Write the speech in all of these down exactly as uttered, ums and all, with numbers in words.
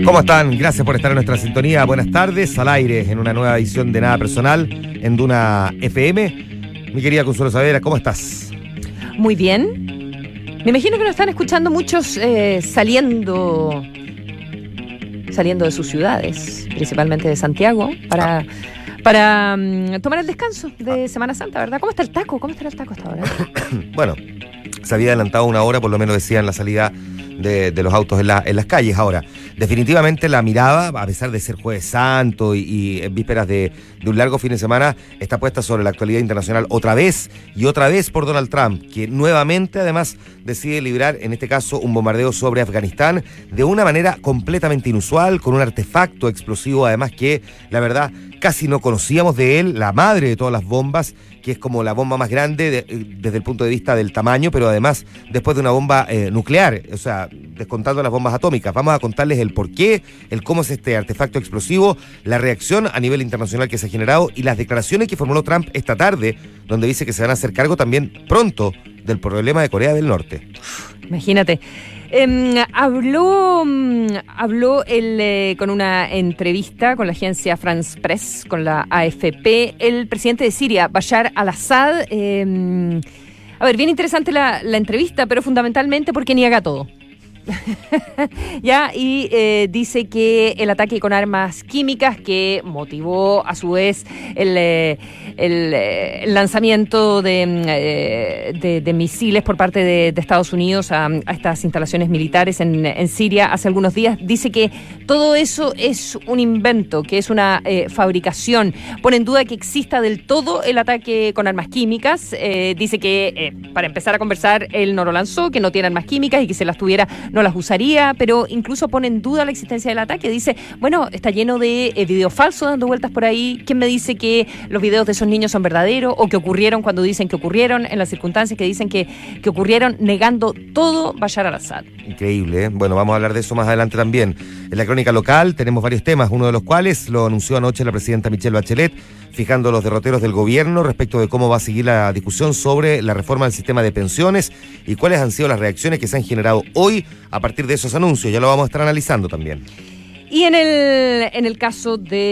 ¿Cómo están? Gracias por estar en nuestra sintonía. Buenas tardes, al aire en una nueva edición de Nada Personal en Duna F M. Mi querida Consuelo Saavedra, ¿cómo estás? Muy bien. Me imagino que nos están escuchando muchos eh, saliendo saliendo de sus ciudades, principalmente de Santiago, para, para um, tomar el descanso de Semana Santa, ¿verdad? ¿Cómo está el taco? ¿Cómo está el taco hasta ahora? Bueno, se había adelantado una hora, por lo menos decían la salida de, de los autos en, la, en las calles. Ahora, definitivamente la mirada, a pesar de ser Jueves Santo y, y en vísperas de, de un largo fin de semana, está puesta sobre la actualidad internacional otra vez y otra vez por Donald Trump, que nuevamente además decide librar, en este caso, un bombardeo sobre Afganistán de una manera completamente inusual, con un artefacto explosivo, además que, la verdad, casi no conocíamos de él, la madre de todas las bombas, que es como la bomba más grande de, desde el punto de vista del tamaño, pero además después de una bomba eh, nuclear, o sea, descontando las bombas atómicas. Vamos a contarles el por qué, el cómo es este artefacto explosivo, la reacción a nivel internacional que se ha generado y las declaraciones que formuló Trump esta tarde, donde dice que se van a hacer cargo también pronto del problema de Corea del Norte. Imagínate. Eh, habló habló él eh, con una entrevista con la agencia France Press, con la A F P, el presidente de Siria, Bashar al-Assad. Eh, a ver, bien interesante la, la entrevista, pero fundamentalmente porque niega todo. ya y eh, dice que el ataque con armas químicas que motivó a su vez el, eh, el, eh, el lanzamiento de, eh, de, de misiles por parte de, de Estados Unidos a, a estas instalaciones militares en, en Siria hace algunos días, dice que todo eso es un invento, que es una eh, fabricación. Pone en duda que exista del todo el ataque con armas químicas. Eh, dice que eh, para empezar a conversar él no lo lanzó, que no tiene armas químicas y que si las tuviera no las usaría, pero incluso pone en duda la existencia del ataque. Dice, bueno, está lleno de eh, videos falsos dando vueltas por ahí. ¿Quién me dice que los videos de esos niños son verdaderos o que ocurrieron cuando dicen que ocurrieron, en las circunstancias que dicen que, que ocurrieron, negando todo Bashar al-Assad? Increíble, ¿eh? Bueno, vamos a hablar de eso más adelante también. En la crónica local tenemos varios temas, uno de los cuales lo anunció anoche la presidenta Michelle Bachelet, fijando los derroteros del gobierno respecto de cómo va a seguir la discusión sobre la reforma del sistema de pensiones y cuáles han sido las reacciones que se han generado hoy a partir de esos anuncios. Ya lo vamos a estar analizando también. Y en el, en el caso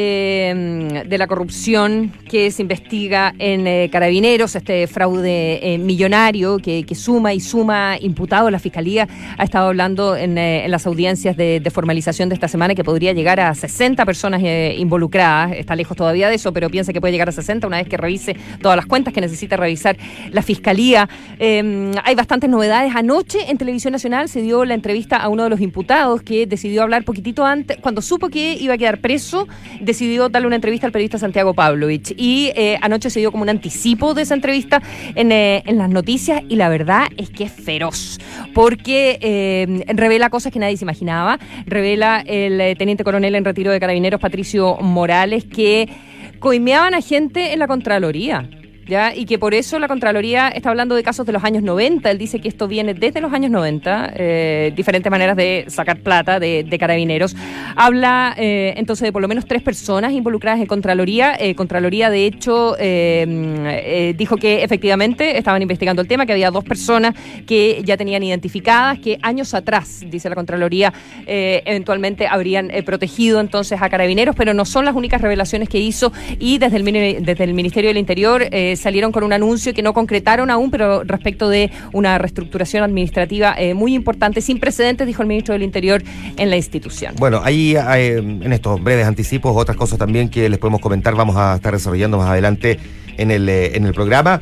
de, de la corrupción que se investiga en eh, Carabineros, este fraude eh, millonario que, que suma y suma imputados, la Fiscalía ha estado hablando en, eh, en las audiencias de, de formalización de esta semana que podría llegar a sesenta personas eh, involucradas. Está lejos todavía de eso, pero piensa que puede llegar a sesenta una vez que revise todas las cuentas que necesita revisar la Fiscalía. Eh, hay bastantes novedades. Anoche en Televisión Nacional se dio la entrevista a uno de los imputados que decidió hablar poquitito antes. Cuando supo que iba a quedar preso, decidió darle una entrevista al periodista Santiago Pavlovich. Y eh, anoche se dio como un anticipo de esa entrevista en, eh, en las noticias, y la verdad es que es feroz, porque eh, revela cosas que nadie se imaginaba. Revela el eh, teniente coronel en retiro de Carabineros, Patricio Morales, que coimeaban a gente en la Contraloría. ¿Ya? Y que por eso la Contraloría está hablando de casos de los años noventa. Él dice que esto viene desde los años noventa, eh, diferentes maneras de sacar plata de, de Carabineros. Habla eh, entonces de por lo menos tres personas involucradas en Contraloría. Eh, Contraloría, de hecho, eh, eh, dijo que efectivamente estaban investigando el tema, que había dos personas que ya tenían identificadas, que años atrás, dice la Contraloría, eh, eventualmente habrían eh, protegido entonces a Carabineros, pero no son las únicas revelaciones que hizo, y desde el, desde el Ministerio del Interior eh, salieron con un anuncio que no concretaron aún, pero respecto de una reestructuración administrativa eh, muy importante, sin precedentes, dijo el ministro del Interior en la institución. Bueno, ahí eh, en estos breves anticipos, otras cosas también que les podemos comentar, vamos a estar desarrollando más adelante en el, eh, en el programa.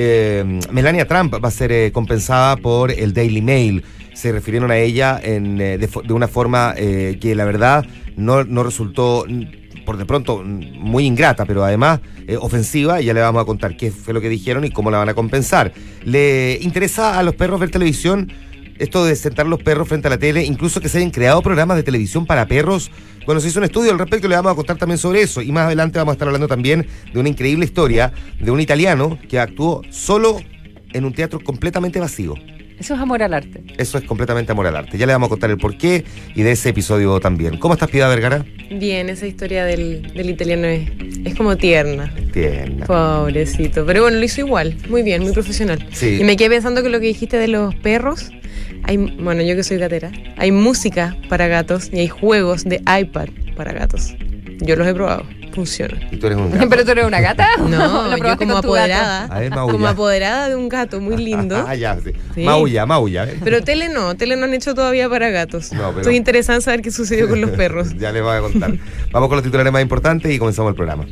Eh, Melania Trump va a ser eh, compensada por el Daily Mail. Se refirieron a ella en, eh, de, de una forma eh, que la verdad no, no resultó, por de pronto, muy ingrata, pero además eh, ofensiva, y ya le vamos a contar qué fue lo que dijeron y cómo la van a compensar. ¿Le interesa a los perros ver televisión? Esto de sentar los perros frente a la tele, incluso que se hayan creado programas de televisión para perros. Bueno, se hizo un estudio al respecto y le vamos a contar también sobre eso. Y más adelante vamos a estar hablando también de una increíble historia de un italiano que actuó solo en un teatro completamente vacío. Eso es amor al arte. Eso es completamente amor al arte. Ya le vamos a contar el porqué y de ese episodio también. ¿Cómo estás, Piedad Vergara? Bien, esa historia del, del italiano es, es como tierna. Tierna. Pobrecito. Pero bueno, lo hizo igual. Muy bien, muy profesional. Sí. Y me quedé pensando que lo que dijiste de los perros, Hay, bueno, yo que soy gatera, hay música para gatos y hay juegos de iPad para gatos. Yo los he probado, funciona. ¿Y tú eres un gato? ¿Pero tú eres una gata? No, ¿Lo yo probaste como con tu gato? apoderada, A ver, maulla. como apoderada de un gato muy lindo. Ah, ya, sí. Sí. Maulla, maulla. ¿eh? Pero tele no, tele no han hecho todavía para gatos. No, pero- Estoy interesada en saber qué sucedió con los perros. Ya les voy a contar. Vamos con los titulares más importantes y comenzamos el programa.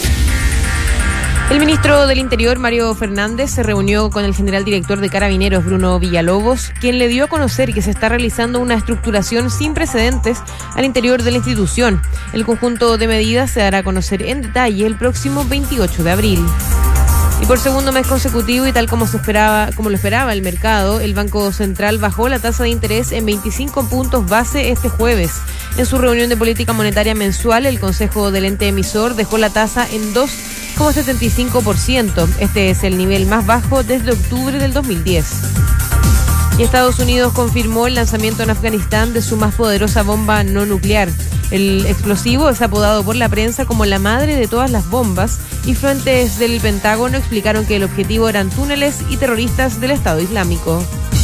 El ministro del Interior, Mario Fernández, se reunió con el general director de Carabineros, Bruno Villalobos, quien le dio a conocer que se está realizando una estructuración sin precedentes al interior de la institución. El conjunto de medidas se dará a conocer en detalle el próximo veintiocho de abril. Y por segundo mes consecutivo y tal como se esperaba, como lo esperaba el mercado, el Banco Central bajó la tasa de interés en veinticinco puntos base este jueves. En su reunión de política monetaria mensual, el Consejo del ente emisor dejó la tasa en dos coma setenta y cinco por ciento. Este es el nivel más bajo desde octubre del dos mil diez. Y Estados Unidos confirmó el lanzamiento en Afganistán de su más poderosa bomba no nuclear. El explosivo es apodado por la prensa como la madre de todas las bombas y fuentes del Pentágono explicaron que el objetivo eran túneles y terroristas del Estado Islámico.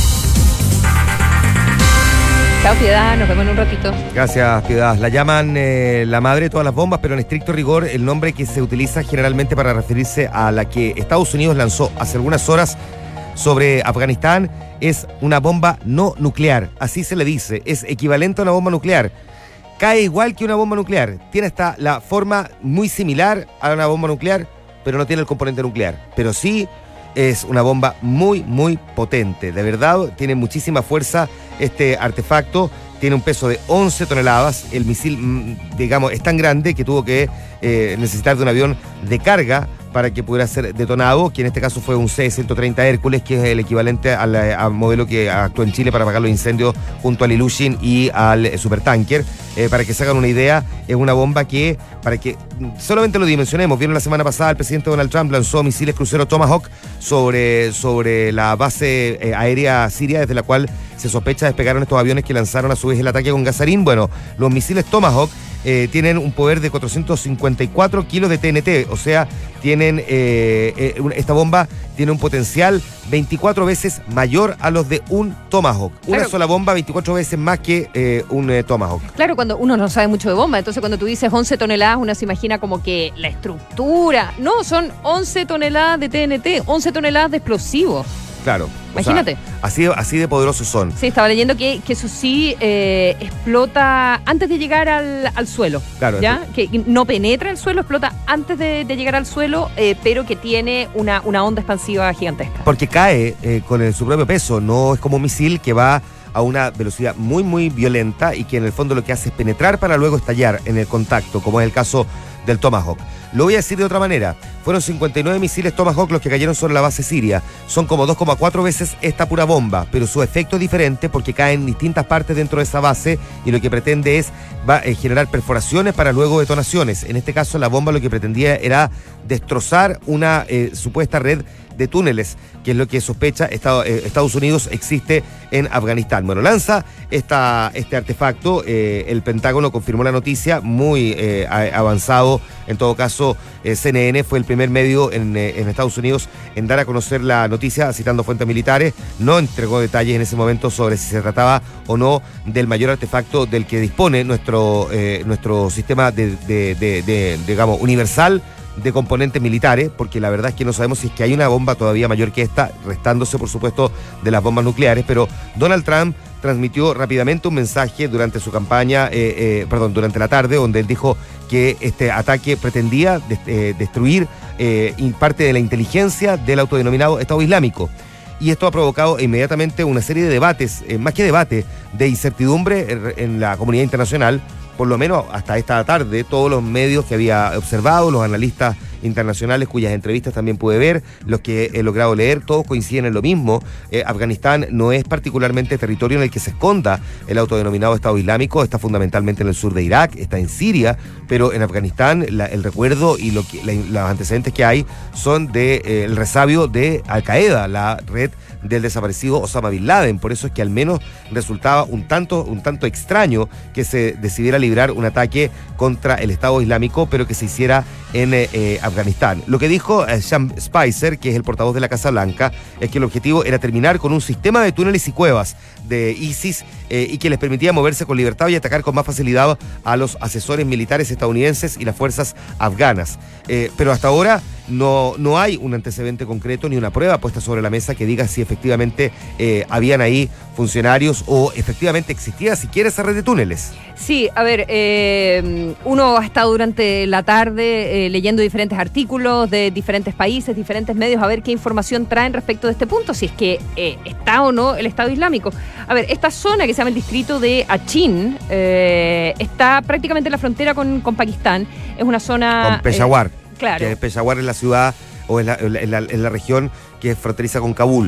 Chao, Piedad, nos vemos en un ratito. Gracias, Piedad. La llaman eh, la madre de todas las bombas, pero en estricto rigor el nombre que se utiliza generalmente para referirse a la que Estados Unidos lanzó hace algunas horas sobre Afganistán es una bomba no nuclear. Así se le dice, es equivalente a una bomba nuclear. Cae igual que una bomba nuclear. Tiene hasta la forma muy similar a una bomba nuclear, pero no tiene el componente nuclear. Pero sí es una bomba muy, muy potente. De verdad, tiene muchísima fuerza este artefacto. Tiene un peso de once toneladas. El misil, digamos, es tan grande que tuvo que eh, necesitar de un avión de carga para que pudiera ser detonado, que en este caso fue un C ciento treinta Hércules, que es el equivalente al, al modelo que actuó en Chile para apagar los incendios junto al Ilyushin y al Supertanker. Eh, para que se hagan una idea, es una bomba que, para que solamente lo dimensionemos, vieron la semana pasada el presidente Donald Trump lanzó misiles crucero Tomahawk sobre, sobre la base eh, aérea siria, desde la cual se sospecha despegaron estos aviones que lanzaron a su vez el ataque con Gazarín. Bueno, los misiles Tomahawk Eh, tienen un poder de cuatrocientos cincuenta y cuatro kilos de T N T, o sea, tienen eh, eh, esta bomba tiene un potencial veinticuatro veces mayor a los de un Tomahawk. Una Claro. sola bomba, veinticuatro veces más que eh, un eh, Tomahawk. Claro, cuando uno no sabe mucho de bomba, entonces cuando tú dices once toneladas, uno se imagina como que la estructura. No, son once toneladas de T N T, once toneladas de explosivos. Claro. o Imagínate. sea, así, así de poderosos son. Sí, estaba leyendo que, que eso sí eh, explota antes de llegar al, al suelo. Claro, ¿Ya? Que no penetra el suelo, explota antes de, de llegar al suelo, eh, pero que tiene una, una onda expansiva gigantesca. Porque cae eh, con el, su propio peso, no es como un misil que va a una velocidad muy, muy violenta y que en el fondo lo que hace es penetrar para luego estallar en el contacto, como es el caso del Tomahawk. Lo voy a decir de otra manera. Fueron cincuenta y nueve misiles Tomahawk los que cayeron sobre la base siria. Son como dos coma cuatro veces esta pura bomba, pero su efecto es diferente porque cae en distintas partes dentro de esa base y lo que pretende es va, eh, generar perforaciones para luego detonaciones. En este caso, la bomba lo que pretendía era destrozar una eh, supuesta red de túneles, que es lo que sospecha Estados, eh, Estados Unidos existe en Afganistán. Bueno, lanza esta, este artefacto, eh, el Pentágono confirmó la noticia, muy eh, avanzado, en todo caso eh, C N N fue el primer medio en, eh, en Estados Unidos en dar a conocer la noticia, citando fuentes militares, no entregó detalles en ese momento sobre si se trataba o no del mayor artefacto del que dispone nuestro, eh, nuestro sistema de, de, de, de, digamos, universal de componentes militares, porque la verdad es que no sabemos si es que hay una bomba todavía mayor que esta, restándose por supuesto de las bombas nucleares, pero Donald Trump transmitió rápidamente un mensaje durante su campaña, eh, eh, perdón, durante la tarde, donde él dijo que este ataque pretendía de, eh, destruir eh, parte de la inteligencia del autodenominado Estado Islámico. Y esto ha provocado inmediatamente una serie de debates, eh, más que debate, de incertidumbre en la comunidad internacional. Por lo menos hasta esta tarde, todos los medios que había observado, los analistas internacionales cuyas entrevistas también pude ver, los que he logrado leer, todos coinciden en lo mismo. Eh, Afganistán no es particularmente territorio en el que se esconda el autodenominado Estado Islámico, está fundamentalmente en el sur de Irak, está en Siria, pero en Afganistán la, el recuerdo y lo que, la, los antecedentes que hay son del de, eh, el resabio de Al Qaeda, la red del desaparecido Osama Bin Laden. Por eso es que al menos resultaba un tanto, un tanto extraño que se decidiera librar un ataque contra el Estado Islámico, pero que se hiciera en eh, Afganistán. Lo que dijo eh, Sean Spicer, que es el portavoz de la Casa Blanca, es que el objetivo era terminar con un sistema de túneles y cuevas de ISIS eh, y que les permitía moverse con libertad y atacar con más facilidad a los asesores militares estadounidenses y las fuerzas afganas. Eh, pero hasta ahora no, no hay un antecedente concreto ni una prueba puesta sobre la mesa que diga si efectivamente eh, habían ahí funcionarios o efectivamente existía siquiera esa red de túneles. Sí, a ver, eh, uno ha estado durante la tarde eh, leyendo diferentes artículos de diferentes países, diferentes medios, a ver qué información traen respecto de este punto, si es que eh, está o no el Estado Islámico. A ver, esta zona que se llama el distrito de Achin eh, está prácticamente en la frontera con, con Pakistán. Es una zona... Con Peshawar. Eh, claro. Que Peshawar es la ciudad o es la, en la, en la región que es fronteriza con Kabul.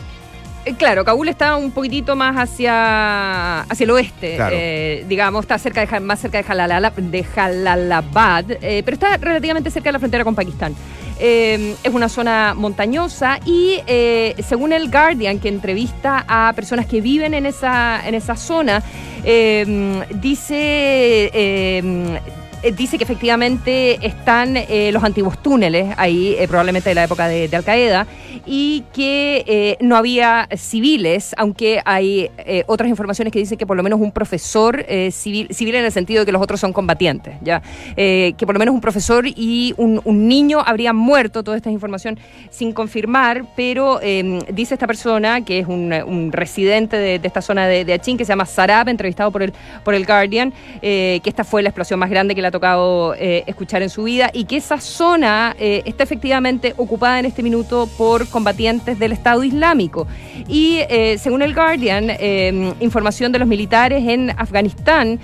Claro, Kabul está un poquitito más hacia, hacia el oeste, claro. eh, digamos, está cerca de, más cerca de, Jalala, de Jalalabad, eh, pero está relativamente cerca de la frontera con Pakistán. Eh, es una zona montañosa y eh, según el Guardian, que entrevista a personas que viven en esa, en esa zona, eh, dice... Eh, Dice que efectivamente están eh, los antiguos túneles ahí, eh, probablemente de la época de, de Al-Qaeda, y que eh, no había civiles, aunque hay eh, otras informaciones que dicen que por lo menos un profesor eh, civil, civil en el sentido de que los otros son combatientes, ya eh, que por lo menos un profesor y un, un niño habrían muerto. Toda esta información sin confirmar, pero eh, dice esta persona, que es un, un residente de, de esta zona de, de Achin, que se llama Sarab, entrevistado por el, por el Guardian, eh, que esta fue la explosión más grande que la tocado eh, escuchar en su vida, y que esa zona eh, está efectivamente ocupada en este minuto por combatientes del Estado Islámico. Y eh, según el Guardian, eh, información de los militares en Afganistán,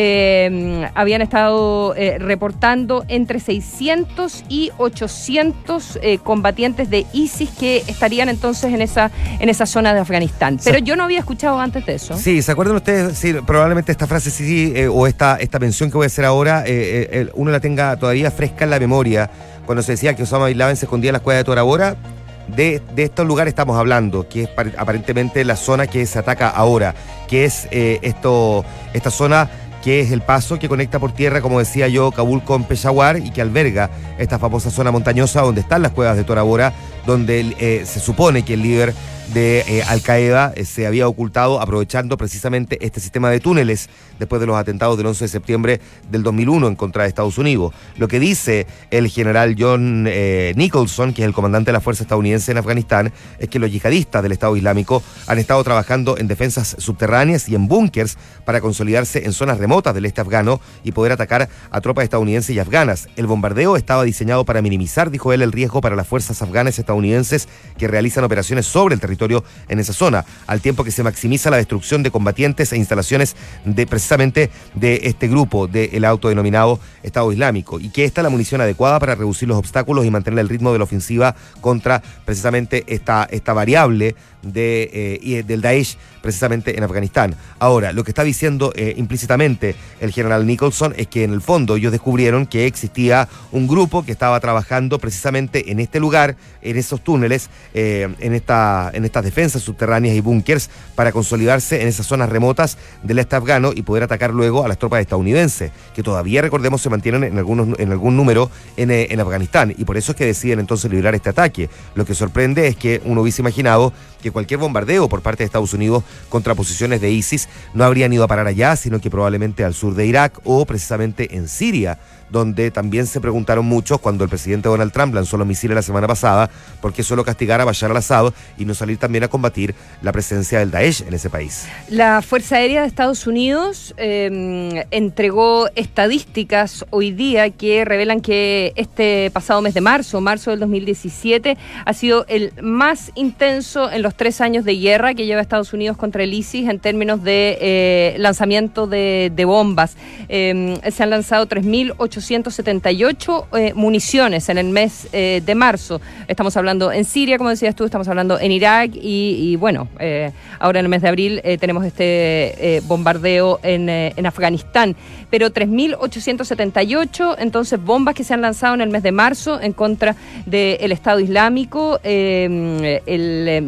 eh, habían estado eh, reportando entre seiscientos y ochocientos eh, combatientes de ISIS que estarían entonces en esa, en esa zona de Afganistán. Pero yo no había escuchado antes de eso. Sí, ¿se acuerdan ustedes? Sí, probablemente esta frase sí, sí eh, o esta, esta mención que voy a hacer ahora, eh, eh, uno la tenga todavía fresca en la memoria, cuando se decía que Osama Bin Laden se escondía en las cuevas de Tora Bora. De, de estos lugares estamos hablando, que es aparentemente la zona que se ataca ahora, que es eh, esto, esta zona que es el paso que conecta por tierra, como decía yo, Kabul con Peshawar, y que alberga esta famosa zona montañosa donde están las cuevas de Tora Bora, donde eh, se supone que el líder de eh, Al-Qaeda eh, se había ocultado aprovechando precisamente este sistema de túneles después de los atentados del once de septiembre del dos mil uno en contra de Estados Unidos. Lo que dice el general John eh, Nicholson, que es el comandante de la fuerza estadounidense en Afganistán, es que los yihadistas del Estado Islámico han estado trabajando en defensas subterráneas y en búnkers para consolidarse en zonas remotas del este afgano y poder atacar a tropas estadounidenses y afganas. El bombardeo estaba diseñado para minimizar, dijo él, el riesgo para las fuerzas afganas y estadounidenses que realizan operaciones sobre el territorio en esa zona, al tiempo que se maximiza la destrucción de combatientes e instalaciones de precisamente de este grupo del autodenominado Estado Islámico, y que esta es la munición adecuada para reducir los obstáculos y mantener el ritmo de la ofensiva contra precisamente esta, esta variable de, eh, y del Daesh precisamente en Afganistán. Ahora, lo que está diciendo eh, implícitamente el general Nicholson es que en el fondo ellos descubrieron que existía un grupo que estaba trabajando precisamente en este lugar, en esos túneles, eh, en, esta, en estas defensas subterráneas y búnkers, para consolidarse en esas zonas remotas del este afgano y poder atacar luego a las tropas estadounidenses, que todavía, recordemos, se mantienen en, algunos, en algún número en, eh, en Afganistán, y por eso es que deciden entonces librar este ataque. Lo que sorprende es que uno hubiese imaginado que cualquier bombardeo por parte de Estados Unidos contra posiciones de ISIS no habrían ido a parar allá, sino que probablemente al sur de Irak o precisamente en Siria, donde también se preguntaron muchos cuando el presidente Donald Trump lanzó los misiles la semana pasada, por qué solo castigar a Bashar al-Assad y no salir también a combatir la presencia del Daesh en ese país. La Fuerza Aérea de Estados Unidos eh, entregó estadísticas hoy día que revelan que este pasado mes de marzo, marzo del dos mil diecisiete, ha sido el más intenso en los tres años de guerra que lleva Estados Unidos contra el ISIS en términos de eh, lanzamiento de, de bombas. Eh, se han lanzado tres mil ochocientos setenta y ocho eh, municiones en el mes eh, de marzo. Estamos hablando en Siria, como decías tú, estamos hablando en Irak y, y bueno, eh, ahora en el mes de abril eh, tenemos este eh, bombardeo en, eh, en Afganistán. Pero tres mil ochocientos setenta y ocho, entonces, bombas que se han lanzado en el mes de marzo en contra del Estado Islámico. Eh, el mes de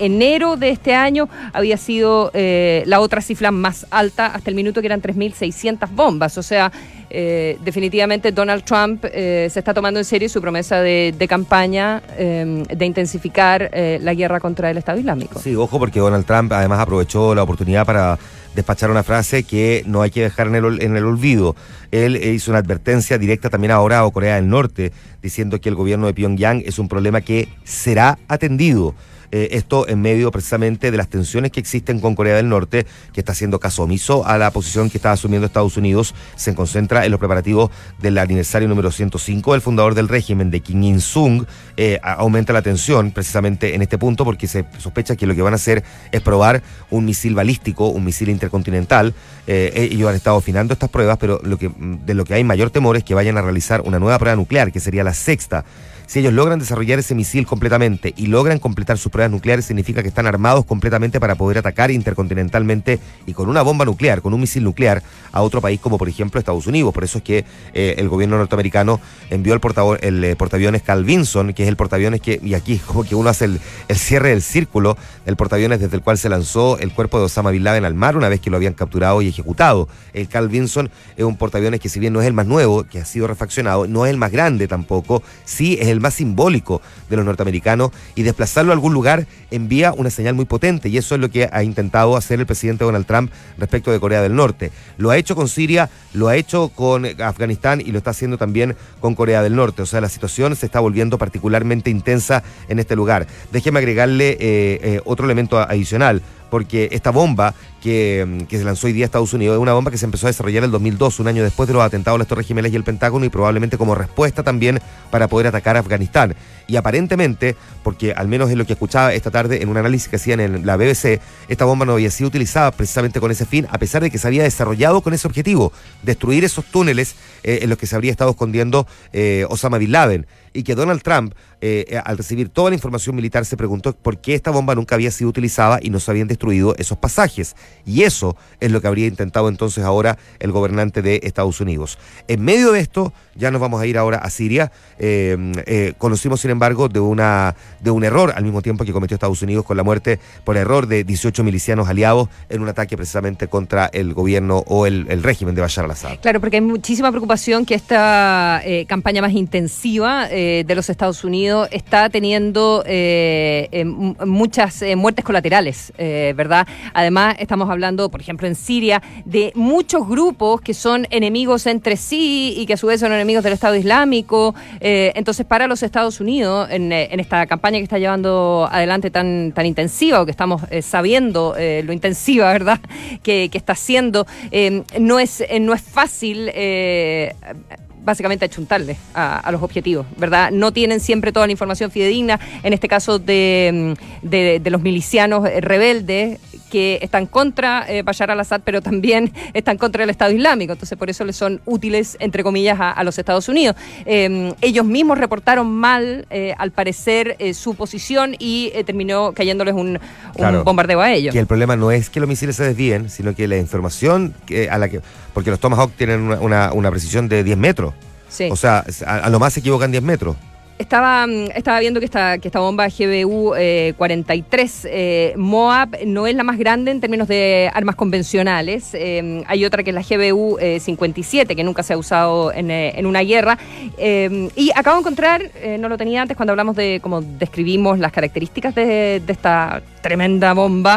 enero de este año había sido eh, la otra cifra más alta hasta el minuto, que eran tres mil seiscientas bombas. O sea, eh, definitivamente Donald Trump eh, se está tomando en serio su promesa de, de campaña eh, de intensificar eh, la guerra contra el Estado Islámico. Sí, ojo, porque Donald Trump además aprovechó la oportunidad para despachar una frase que no hay que dejar en el, en el olvido. Él hizo una advertencia directa también ahora a Corea del Norte, diciendo que el gobierno de Pyongyang es un problema que será atendido. Eh, esto en medio precisamente de las tensiones que existen con Corea del Norte, que está haciendo caso omiso a la posición que está asumiendo Estados Unidos. Se concentra en los preparativos del aniversario número ciento cinco del fundador del régimen, de Kim Il-sung. Eh, aumenta la tensión precisamente en este punto, porque se sospecha que lo que van a hacer es probar un misil balístico, un misil intercontinental. Eh, ellos han estado afinando estas pruebas, pero lo que, de lo que hay mayor temor es que vayan a realizar una nueva prueba nuclear, que sería la sexta. Si ellos logran desarrollar ese misil completamente y logran completar sus pruebas nucleares, significa que están armados completamente para poder atacar intercontinentalmente y con una bomba nuclear, con un misil nuclear, a otro país como por ejemplo Estados Unidos. Por eso es que eh, el gobierno norteamericano envió el, portavo- el eh, portaaviones Carl Vinson, que es el portaaviones que, y aquí como que uno hace el, el cierre del círculo, el portaaviones desde el cual se lanzó el cuerpo de Osama Bin Laden al mar una vez que lo habían capturado y ejecutado. El Carl Vinson es un portaaviones que, si bien no es el más nuevo, que ha sido refaccionado, no es el más grande tampoco, sí es el más simbólico de los norteamericanos, y desplazarlo a algún lugar envía una señal muy potente, y eso es lo que ha intentado hacer el presidente Donald Trump respecto de Corea del Norte. Lo ha hecho con Siria, lo ha hecho con Afganistán y lo está haciendo también con Corea del Norte. O sea, la situación se está volviendo particularmente intensa en este lugar. Déjeme agregarle eh, eh, otro elemento adicional, porque esta bomba que, que se lanzó hoy día a Estados Unidos es una bomba que se empezó a desarrollar en el dos mil dos, un año después de los atentados a las Torres Gemelas y el Pentágono, y probablemente como respuesta también para poder atacar a Afganistán. Y aparentemente, porque al menos es lo que escuchaba esta tarde en un análisis que hacían en la B B C, esta bomba no había sido utilizada precisamente con ese fin, a pesar de que se había desarrollado con ese objetivo, destruir esos túneles eh, en los que se habría estado escondiendo eh, Osama Bin Laden. Y que Donald Trump, eh, al recibir toda la información militar, se preguntó por qué esta bomba nunca había sido utilizada y no se habían destruido esos pasajes. Y eso es lo que habría intentado entonces ahora el gobernante de Estados Unidos. En medio de esto, ya nos vamos a ir ahora a Siria. Eh, eh, conocimos, sin embargo, de una de un error al mismo tiempo que cometió Estados Unidos, con la muerte por error de dieciocho milicianos aliados en un ataque precisamente contra el gobierno o el, el régimen de Bashar al-Assad. Claro, porque hay muchísima preocupación que esta eh, campaña más intensiva eh, de los Estados Unidos está teniendo eh, eh, muchas eh, muertes colaterales, eh, ¿verdad? Además, estamos hablando, por ejemplo, en Siria, de muchos grupos que son enemigos entre sí y que a su vez son enemigos del Estado Islámico. Eh, entonces, para los Estados Unidos, en, en esta campaña que está llevando adelante tan, tan intensiva, o que estamos eh, sabiendo eh, lo intensiva, ¿verdad?, que, que está haciendo, eh, no es, eh, no es fácil eh, básicamente achuntarle a, a los objetivos, ¿verdad? No tienen siempre toda la información fidedigna, en este caso de, de, de los milicianos rebeldes que están contra eh, Bashar al-Assad, pero también están contra el Estado Islámico. Entonces, por eso les son útiles, entre comillas, a, a los Estados Unidos. Eh, ellos mismos reportaron mal, eh, al parecer, eh, su posición y eh, terminó cayéndoles un, Claro, un bombardeo a ellos. Que el problema no es que los misiles se desvíen, sino que la información que, a la que... Porque los Tomahawk tienen una, una, una precisión de diez metros. Sí. O sea, a, a lo más se equivocan diez metros. Estaba, estaba viendo que esta, que esta bomba G B U eh, cuarenta y tres eh, Moab no es la más grande en términos de armas convencionales. Eh, hay otra que es la G B U eh, cincuenta y siete, que nunca se ha usado en, eh, en una guerra. Eh, y acabo de encontrar, eh, no lo tenía antes cuando hablamos de cómo describimos las características de, de esta tremenda bomba.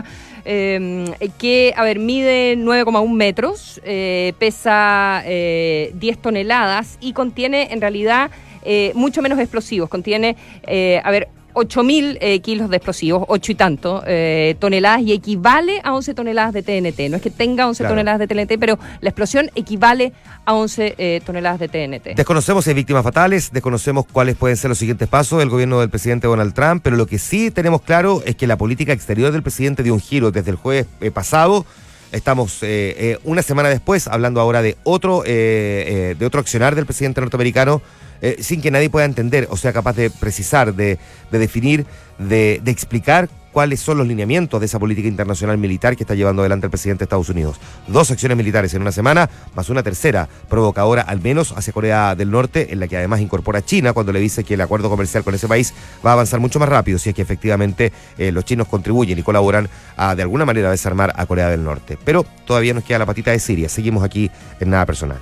Eh, que, a ver, mide nueve coma uno metros, eh, pesa eh, diez toneladas y contiene, en realidad, eh, mucho menos explosivos. Contiene, eh, a ver, ocho mil eh, kilos de explosivos, ocho y tanto eh, toneladas, y equivale a once toneladas de T N T. No es que tenga once claro. toneladas de T N T, pero la explosión equivale a once eh, toneladas de T N T. Desconocemos si hay víctimas fatales, desconocemos cuáles pueden ser los siguientes pasos del gobierno del presidente Donald Trump, pero lo que sí tenemos claro es que la política exterior del presidente dio un giro desde el jueves eh, pasado. Estamos eh, eh, una semana después hablando ahora de otro, eh, eh, de otro accionar del presidente norteamericano, eh, sin que nadie pueda entender o sea capaz de precisar, de, de definir, de, de explicar cuáles son los lineamientos de esa política internacional militar que está llevando adelante el presidente de Estados Unidos. Dos acciones militares en una semana, más una tercera provocadora, al menos hacia Corea del Norte, en la que además incorpora a China, cuando le dice que el acuerdo comercial con ese país va a avanzar mucho más rápido si es que efectivamente eh, los chinos contribuyen y colaboran a, de alguna manera, a desarmar a Corea del Norte. Pero todavía nos queda la patita de Siria. Seguimos aquí en Nada Personal.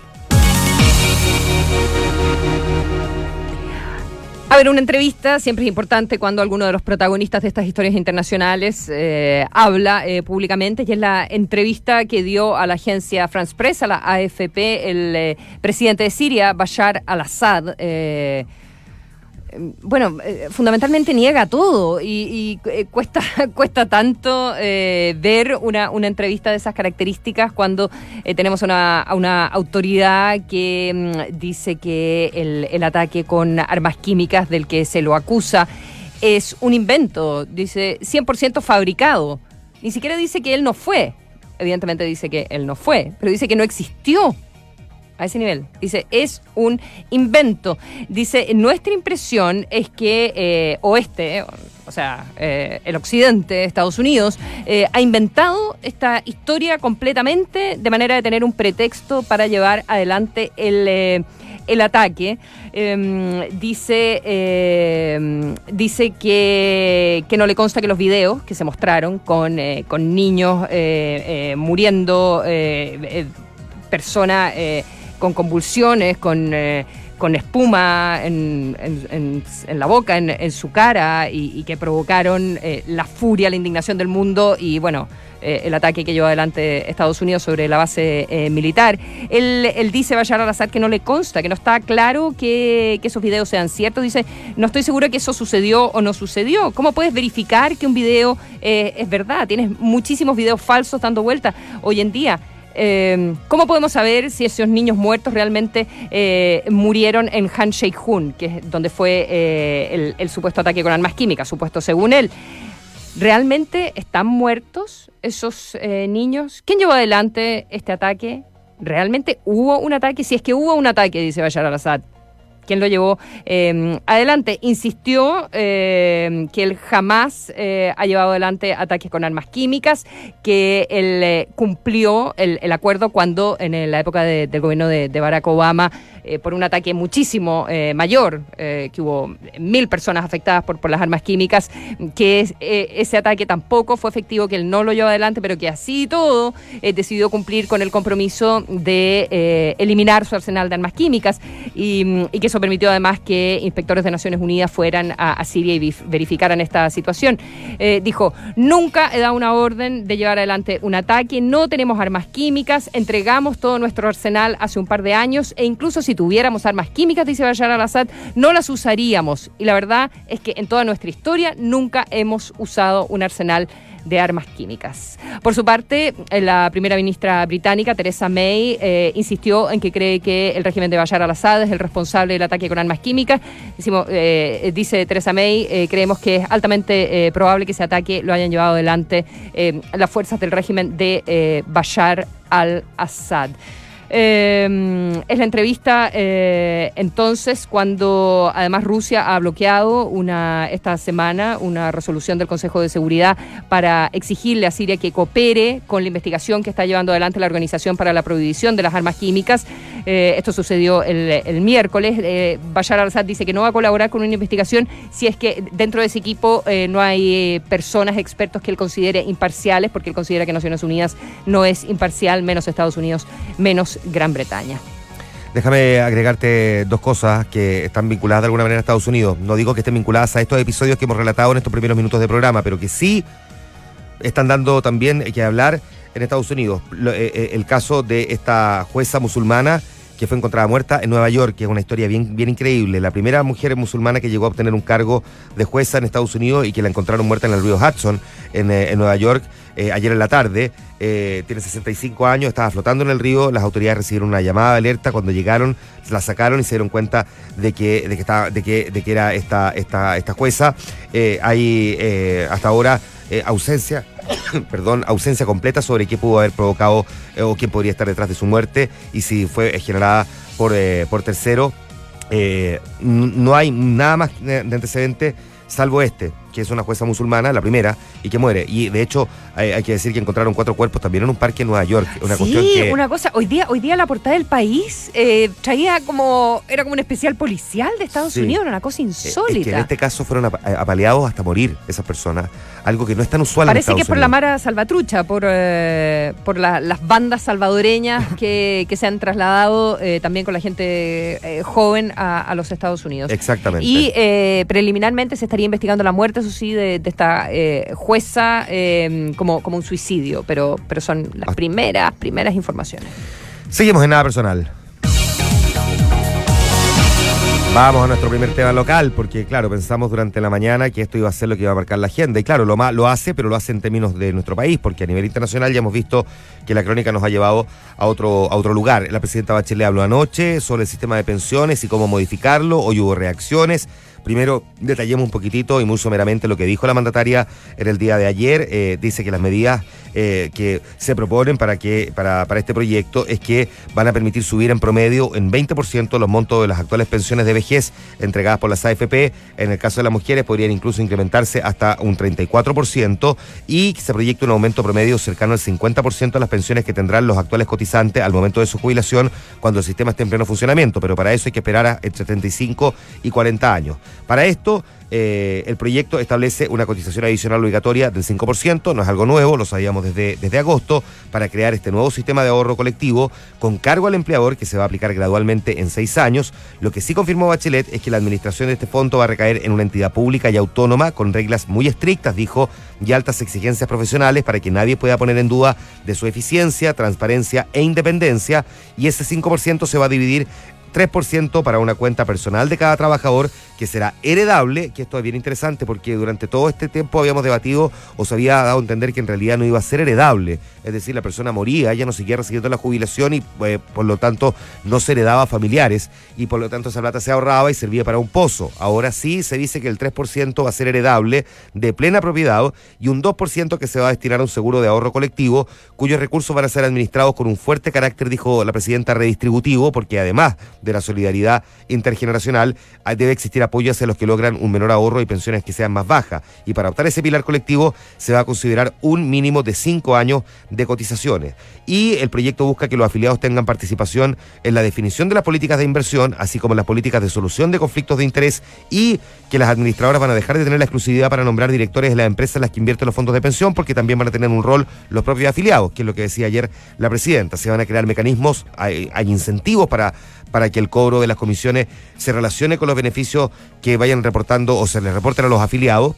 A ver, una entrevista siempre es importante cuando alguno de los protagonistas de estas historias internacionales eh, habla eh, públicamente, y es la entrevista que dio a la agencia France Press, a la A F P, el eh, presidente de Siria, Bashar al-Assad. Eh, bueno, eh, fundamentalmente niega todo y, y eh, cuesta cuesta tanto eh, ver una, una entrevista de esas características cuando eh, tenemos una, a una autoridad que mm, dice que el, el ataque con armas químicas del que se lo acusa es un invento, dice cien por ciento fabricado. Ni siquiera dice que él no fue, evidentemente dice que él no fue, pero dice que no existió. A ese nivel. Dice, es un invento. Dice, nuestra impresión es que eh, oeste, eh, o sea, eh, el occidente, Estados Unidos, eh, ha inventado esta historia completamente de manera de tener un pretexto para llevar adelante el, eh, el ataque. Eh, dice eh, dice que, que no le consta que los videos que se mostraron con, eh, con niños eh, eh, muriendo, eh, eh, personas... Eh, con convulsiones, con, eh, con espuma en, en, en, en la boca, en, en su cara, y, y que provocaron eh, la furia, la indignación del mundo y, bueno, eh, el ataque que llevó adelante Estados Unidos sobre la base eh, militar. Él, él dice, Bashar al-Assad, que no le consta, que no está claro que, que esos videos sean ciertos. Dice, no estoy segura que eso sucedió o no sucedió. ¿Cómo puedes verificar que un video eh, es verdad? Tienes muchísimos videos falsos dando vueltas hoy en día. Eh, ¿Cómo podemos saber si esos niños muertos realmente eh, murieron en Han Sheikhoun, que es donde fue eh, el, el supuesto ataque con armas químicas, supuesto según él? ¿Realmente están muertos esos eh, niños? ¿Quién llevó adelante este ataque? ¿Realmente hubo un ataque? Si es que hubo un ataque, dice Bashar al-Assad, ¿quién lo llevó eh, adelante? Insistió eh, que él jamás eh, ha llevado adelante ataques con armas químicas, que él eh, cumplió el, el acuerdo cuando en la época de, del gobierno de, de Barack Obama, eh, por un ataque muchísimo eh, mayor, eh, que hubo mil personas afectadas por, por las armas químicas, que es, eh, ese ataque tampoco fue efectivo, que él no lo llevó adelante, pero que así y todo eh, decidió cumplir con el compromiso de eh, eliminar su arsenal de armas químicas, y, y que eso permitió además que inspectores de Naciones Unidas fueran a, a Siria y verificaran esta situación. Eh, dijo, nunca he dado una orden de llevar adelante un ataque, no tenemos armas químicas, entregamos todo nuestro arsenal hace un par de años, e incluso si tuviéramos armas químicas, dice Bashar al-Assad, no las usaríamos. Y la verdad es que en toda nuestra historia nunca hemos usado un arsenal de armas químicas. Por su parte, la primera ministra británica, Theresa May, eh, insistió en que cree que el régimen de Bashar al-Assad es el responsable del ataque con armas químicas. Decimos, eh, dice Theresa May, eh, creemos que es altamente eh, probable que ese ataque lo hayan llevado adelante eh, las fuerzas del régimen de eh, Bashar al-Assad. Eh, es la entrevista eh, entonces cuando además Rusia ha bloqueado una esta semana una resolución del Consejo de Seguridad para exigirle a Siria que coopere con la investigación que está llevando adelante la Organización para la Prohibición de las Armas Químicas. Eh, esto sucedió el, el miércoles. Eh, Bashar al-Assad dice que no va a colaborar con una investigación si es que dentro de ese equipo eh, no hay personas, expertos que él considere imparciales, porque él considera que Naciones Unidas no es imparcial, menos Estados Unidos, menos Gran Bretaña. Déjame agregarte dos cosas que están vinculadas de alguna manera a Estados Unidos. No digo que estén vinculadas a estos episodios que hemos relatado en estos primeros minutos de programa, pero que sí están dando también que hablar en Estados Unidos. El caso de esta jueza musulmana que fue encontrada muerta en Nueva York, que es una historia bien, bien increíble. La primera mujer musulmana que llegó a obtener un cargo de jueza en Estados Unidos y que la encontraron muerta en el río Hudson, en, eh, en Nueva York, eh, ayer en la tarde. Eh, tiene sesenta y cinco años, estaba flotando en el río. Las autoridades recibieron una llamada de alerta. Cuando llegaron, la sacaron y se dieron cuenta de que, de que, estaba, de que, de que era esta, esta, esta jueza. Eh, hay eh, hasta ahora eh, ausencia... perdón, ausencia completa sobre qué pudo haber provocado eh, o quién podría estar detrás de su muerte y si fue generada por, eh, por tercero. Eh, no hay nada más de antecedente salvo este, que es una jueza musulmana, la primera, y que muere. Y de hecho, hay, hay que decir que encontraron cuatro cuerpos también en un parque en Nueva York. Una sí, cuestión que... una cosa, hoy día, hoy día la portada del País eh, traía como, era como un especial policial de Estados Sí. Unidos, era una cosa insólita. Es que en este caso fueron ap- apaleados hasta morir esas personas, algo que no es tan usual en Parece Estados que es por Unidos. la Mara Salvatrucha, por, eh, por la- las bandas salvadoreñas que, que se han trasladado eh, también con la gente eh, joven a, a los Estados Unidos. Exactamente. Y eh, preliminarmente se estaría investigando la muerte, eso sí, de, de esta eh, jueza eh, como, como un suicidio, pero, pero son las Ah. primeras, primeras informaciones. Seguimos en Nada Personal. Vamos a nuestro primer tema local, porque claro, pensamos durante la mañana que esto iba a ser lo que iba a marcar la agenda. Y claro, lo, ma- lo hace, pero lo hace en términos de nuestro país, porque a nivel internacional ya hemos visto que la crónica nos ha llevado a otro, a otro lugar. La presidenta Bachelet habló anoche sobre el sistema de pensiones y cómo modificarlo. Hoy hubo reacciones. Primero, detallemos un poquitito y muy someramente lo que dijo la mandataria en el día de ayer. Eh, dice que las medidas eh, que se proponen para, que, para, para este proyecto es que van a permitir subir en promedio en veinte por ciento los montos de las actuales pensiones de vejez entregadas por las A F P. En el caso de las mujeres podrían incluso incrementarse hasta un treinta y cuatro por ciento y que se proyecta un aumento promedio cercano al cincuenta por ciento de las pensiones que tendrán los actuales cotizantes al momento de su jubilación cuando el sistema esté en pleno funcionamiento. Pero para eso hay que esperar a entre treinta y cinco y cuarenta años. Para esto, eh, el proyecto establece una cotización adicional obligatoria del cinco por ciento, no es algo nuevo, lo sabíamos desde, desde agosto, para crear este nuevo sistema de ahorro colectivo con cargo al empleador que se va a aplicar gradualmente en seis años. Lo que sí confirmó Bachelet es que la administración de este fondo va a recaer en una entidad pública y autónoma con reglas muy estrictas, dijo, y altas exigencias profesionales para que nadie pueda poner en duda de su eficiencia, transparencia e independencia, y ese cinco por ciento se va a dividir tres por ciento para una cuenta personal de cada trabajador que será heredable, que esto es bien interesante porque durante todo este tiempo habíamos debatido o se había dado a entender que en realidad no iba a ser heredable, es decir, la persona moría, ella no seguía recibiendo la jubilación y eh, por lo tanto no se heredaba a familiares y por lo tanto esa plata se ahorraba y servía para un pozo. Ahora sí se dice que el tres por ciento va a ser heredable de plena propiedad y un dos por ciento que se va a destinar a un seguro de ahorro colectivo cuyos recursos van a ser administrados con un fuerte carácter, dijo la presidenta, redistributivo, porque además de la solidaridad intergeneracional debe existir apoyo hacia los que logran un menor ahorro y pensiones que sean más bajas. Y para optar ese pilar colectivo se va a considerar un mínimo de cinco años de cotizaciones. Y el proyecto busca que los afiliados tengan participación en la definición de las políticas de inversión, así como en las políticas de solución de conflictos de interés, y que las administradoras van a dejar de tener la exclusividad para nombrar directores de las empresas en las que invierten los fondos de pensión, porque también van a tener un rol los propios afiliados, que es lo que decía ayer la presidenta. Se van a crear mecanismos, hay, hay incentivos para para que el cobro de las comisiones se relacione con los beneficios que vayan reportando o se les reporten a los afiliados.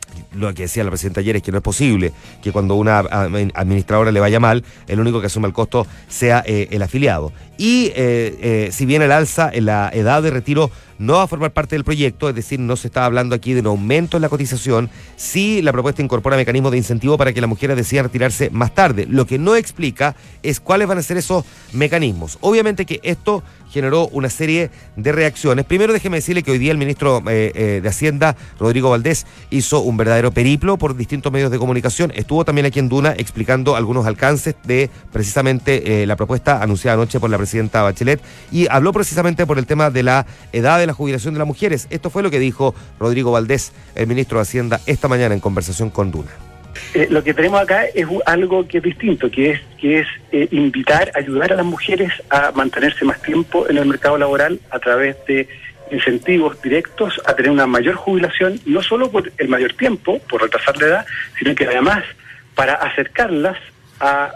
Lo que decía la presidenta ayer es que no es posible que cuando una administradora le vaya mal, el único que asuma el costo sea eh, el afiliado. Y eh, eh, si bien el alza en la edad de retiro no va a formar parte del proyecto, es decir, no se está hablando aquí de un aumento en la cotización, sí la propuesta incorpora mecanismos de incentivo para que las mujeres decidan retirarse más tarde. Lo que no explica es cuáles van a ser esos mecanismos. Obviamente que esto generó una serie de reacciones. Primero déjeme decirle que hoy día el ministro eh, eh, de Hacienda, Rodrigo Valdés, hizo un verdadero periplo por distintos medios de comunicación. Estuvo también aquí en Duna explicando algunos alcances de precisamente eh, la propuesta anunciada anoche por la presidenta Bachelet y habló precisamente por el tema de la edad de la jubilación de las mujeres. Esto fue lo que dijo Rodrigo Valdés, el ministro de Hacienda, esta mañana en conversación con Duna. Eh, lo que tenemos acá es algo que es distinto, que es que es eh, invitar, ayudar a las mujeres a mantenerse más tiempo en el mercado laboral a través de incentivos directos a tener una mayor jubilación, no solo por el mayor tiempo, por retrasar la edad, sino que además para acercarlas a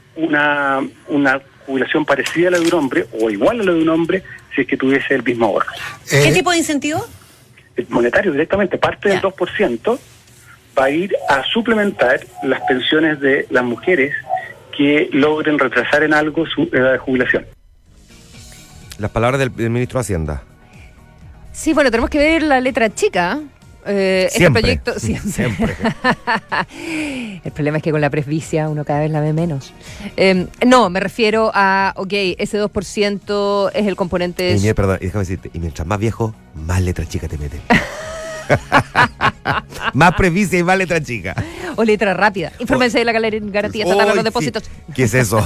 una, una jubilación parecida a la de un hombre o igual a la de un hombre si es que tuviese el mismo ahorro. Eh, ¿Qué tipo de incentivo? El monetario directamente, parte Ya. del dos por ciento va a ir a suplementar las pensiones de las mujeres que logren retrasar en algo su edad de jubilación. Las palabras del, del ministro de Hacienda. Sí, bueno, tenemos que ver la letra chica. Eh, este Siempre. proyecto siempre. Siempre. El problema es que con la presbicia uno cada vez la ve menos. Eh, no, me refiero a, ok, ese dos por ciento es el componente... Y, mira, perdón, y déjame decirte, y mientras más viejo, más letras chicas te meten. Más presbicia y más letra chica. O letra rápida. Infórmense de la garantía estatal a los depósitos. Sí. ¿Qué es eso?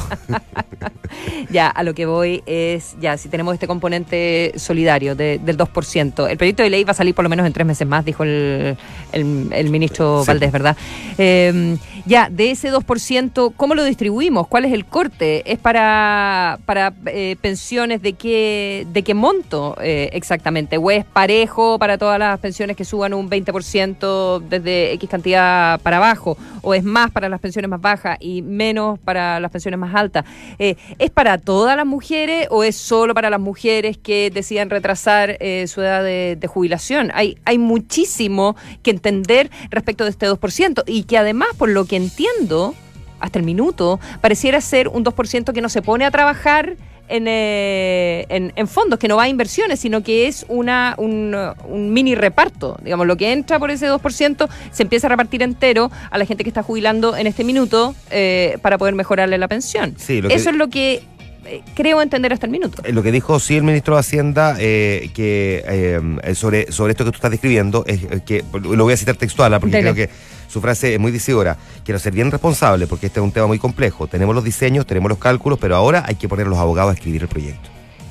Ya, a lo que voy es, ya, si tenemos este componente solidario de, del dos por ciento, el proyecto de ley va a salir por lo menos en tres meses más, dijo el, el, el ministro sí. Valdés, ¿verdad? Eh, ya, de ese dos por ciento, ¿cómo lo distribuimos? ¿Cuál es el corte? ¿Es para, para eh, pensiones de qué, de qué monto eh, exactamente? ¿O es parejo para todas las pensiones que suban un veinte por ciento desde X cantidad para abajo? ¿O es más para las pensiones más bajas y menos para las pensiones más altas? Eh, ¿Es para todas las mujeres o es solo para las mujeres que decidan retrasar eh, su edad de, de jubilación? Hay, hay muchísimo que entender respecto de este dos por ciento y que además, por lo que entiendo, hasta el minuto, pareciera ser un dos por ciento que no se pone a trabajar en, eh, en, en fondos, que no va a inversiones, sino que es una un, un mini reparto. Digamos, lo que entra por ese dos por ciento se empieza a repartir entero a la gente que está jubilando en este minuto eh, para poder mejorarle la pensión. Sí, lo que... Eso es lo que eh, creo entender hasta el minuto. Lo que dijo sí el ministro de Hacienda, eh, que eh, sobre, sobre esto que tú estás describiendo, es que lo voy a citar textual, porque Dele. creo que su frase es muy decidora. Quiero ser bien responsable porque este es un tema muy complejo. Tenemos los diseños, tenemos los cálculos, pero ahora hay que poner a los abogados a escribir el proyecto.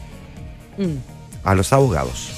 Mm. A los abogados.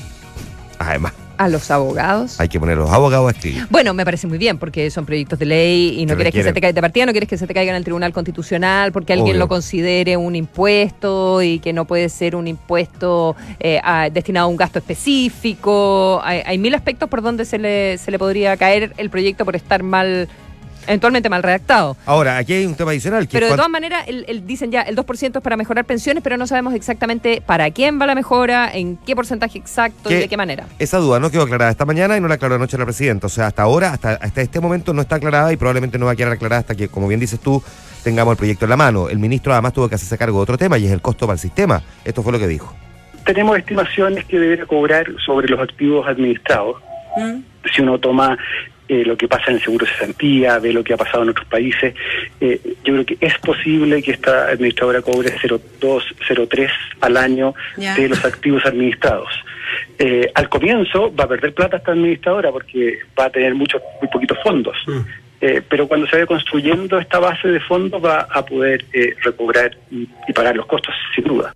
Además. A los abogados. Hay que poner a los abogados a escribir. Bueno, me parece muy bien porque son proyectos de ley y no quieres que se te caiga de partida, no quieres que se te caiga en el Tribunal Constitucional porque alguien Obvio. lo considere un impuesto y que no puede ser un impuesto eh, a, destinado a un gasto específico. Hay, hay mil aspectos por donde se le, se le podría caer el proyecto por estar mal, eventualmente mal redactado. Ahora, aquí hay un tema adicional. Que pero de todas maneras, el, el, dicen ya, el dos por ciento es para mejorar pensiones, pero no sabemos exactamente para quién va la mejora, en qué porcentaje exacto y de qué manera. Esa duda no quedó aclarada esta mañana y no la aclaró anoche la presidenta. O sea, hasta ahora, hasta, hasta este momento no está aclarada y probablemente no va a quedar aclarada hasta que, como bien dices tú, tengamos el proyecto en la mano. El ministro además tuvo que hacerse cargo de otro tema y es el costo para el sistema. Esto fue lo que dijo. Tenemos estimaciones que deberá cobrar sobre los activos administrados. ¿Mm? Si uno toma Eh, lo que pasa en el seguro de cesantía, ve lo que ha pasado en otros países, eh, yo creo que es posible que esta administradora cobre cero coma dos, cero coma tres al año yeah. de los activos administrados. Eh, al comienzo va a perder plata esta administradora porque va a tener muchos, muy poquitos fondos, mm. eh, pero cuando se vaya construyendo esta base de fondos va a poder eh, recobrar y, y pagar los costos, sin duda.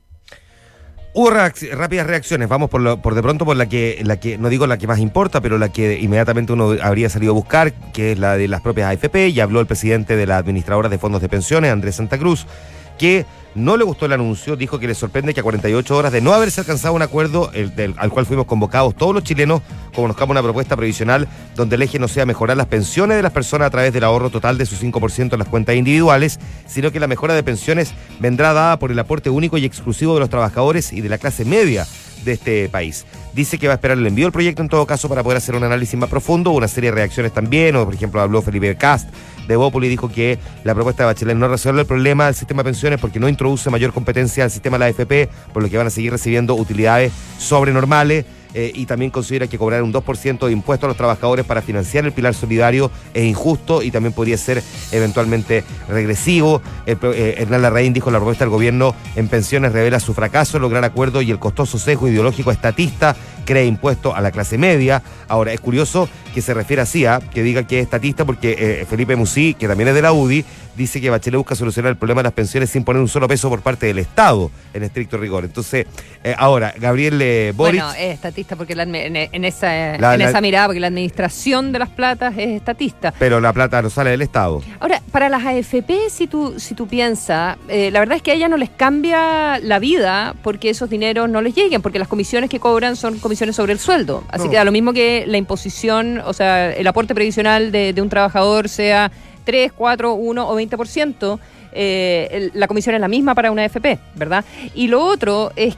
Hubo reacc- rápidas reacciones, vamos por lo, por de pronto por la que, la que, no digo la que más importa, pero la que inmediatamente uno habría salido a buscar, que es la de las propias A F P, y habló el presidente de la administradora de fondos de pensiones, Andrés Santa Cruz, que no le gustó el anuncio, dijo que le sorprende que a cuarenta y ocho horas de no haberse alcanzado un acuerdo el, del, al cual fuimos convocados todos los chilenos, conozcamos una propuesta previsional donde el eje no sea mejorar las pensiones de las personas a través del ahorro total de su cinco por ciento en las cuentas individuales, sino que la mejora de pensiones vendrá dada por el aporte único y exclusivo de los trabajadores y de la clase media de este país. Dice que va a esperar el envío del proyecto en todo caso para poder hacer un análisis más profundo, una serie de reacciones también, o por ejemplo habló Felipe Cast de Bópoli, dijo que la propuesta de Bachelet no resuelve el problema del sistema de pensiones porque no introduce mayor competencia al sistema de la A F P, por lo que van a seguir recibiendo utilidades sobrenormales. Eh, y también considera que cobrar un dos por ciento de impuestos a los trabajadores para financiar el pilar solidario es injusto y también podría ser eventualmente regresivo. El, eh, Hernán Larraín dijo: la propuesta del gobierno en pensiones revela su fracaso en lograr acuerdos y el costoso sesgo ideológico estatista crea impuestos a la clase media. Ahora, es curioso que se refiera así, ¿eh? que diga que es estatista, porque eh, Felipe Musí, que también es de la U D I, dice que Bachelet busca solucionar el problema de las pensiones sin poner un solo peso por parte del Estado, en estricto rigor. Entonces, eh, ahora, Gabriel eh, Boric... Bueno, es estatista porque la, en, en, esa, la, en la, esa mirada, porque la administración de las platas es estatista. Pero la plata no sale del Estado. Ahora, para las A F P, si tú, si tú piensas, eh, la verdad es que a ellas no les cambia la vida porque esos dineros no les lleguen, porque las comisiones que cobran son comisiones sobre el sueldo. Así no. que da lo mismo que la imposición, o sea, el aporte previsional de, de un trabajador sea tres, cuatro, uno o veinte por ciento, eh, el, la comisión es la misma para una A F P, ¿verdad? Y lo otro es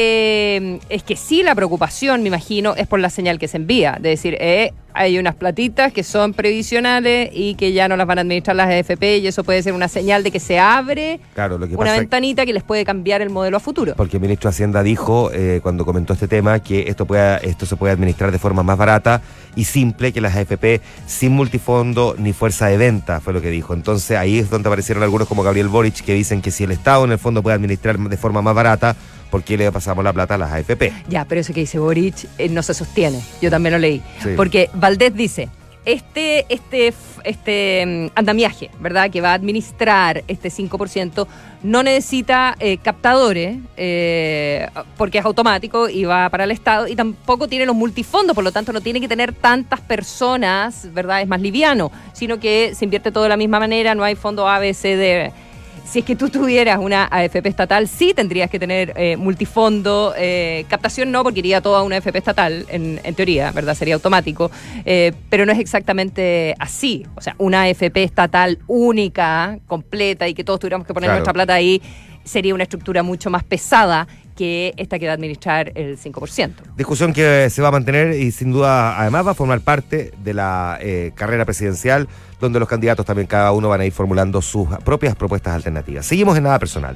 que es que sí, la preocupación, me imagino, es por la señal que se envía, de decir, eh, hay unas platitas que son previsionales y que ya no las van a administrar las A F P, y eso puede ser una señal de que se abre claro, lo que una pasa ventanita que les puede cambiar el modelo a futuro. Porque el ministro de Hacienda dijo, eh, cuando comentó este tema, que esto, pueda, esto se puede administrar de forma más barata y simple que las A F P, sin multifondo ni fuerza de venta, fue lo que dijo. Entonces ahí es donde aparecieron algunos como Gabriel Boric, que dicen que si el Estado en el fondo puede administrar de forma más barata, por qué le pasamos la plata a las A F P. Ya, pero eso que dice Boric eh, no se sostiene. Yo también lo leí. Sí. Porque Valdés dice, este, este, este andamiaje, ¿verdad?, que va a administrar este cinco por ciento, no necesita eh, captadores, eh, porque es automático y va para el Estado, y tampoco tiene los multifondos, por lo tanto no tiene que tener tantas personas, ¿verdad?, es más liviano, sino que se invierte todo de la misma manera, no hay fondo A, B, C, D. Si es que tú tuvieras una A F P estatal, sí tendrías que tener eh, multifondo, eh, captación no, porque iría toda una A F P estatal, en, en teoría, ¿verdad? Sería automático, eh, pero no es exactamente así. O sea, una A F P estatal única, completa, y que todos tuviéramos que poner Claro. nuestra plata ahí, sería una estructura mucho más pesada que esta que va a administrar el cinco por ciento. Discusión que se va a mantener y sin duda además va a formar parte de la eh, carrera presidencial, donde los candidatos también cada uno van a ir formulando sus propias propuestas alternativas. Seguimos en nada personal.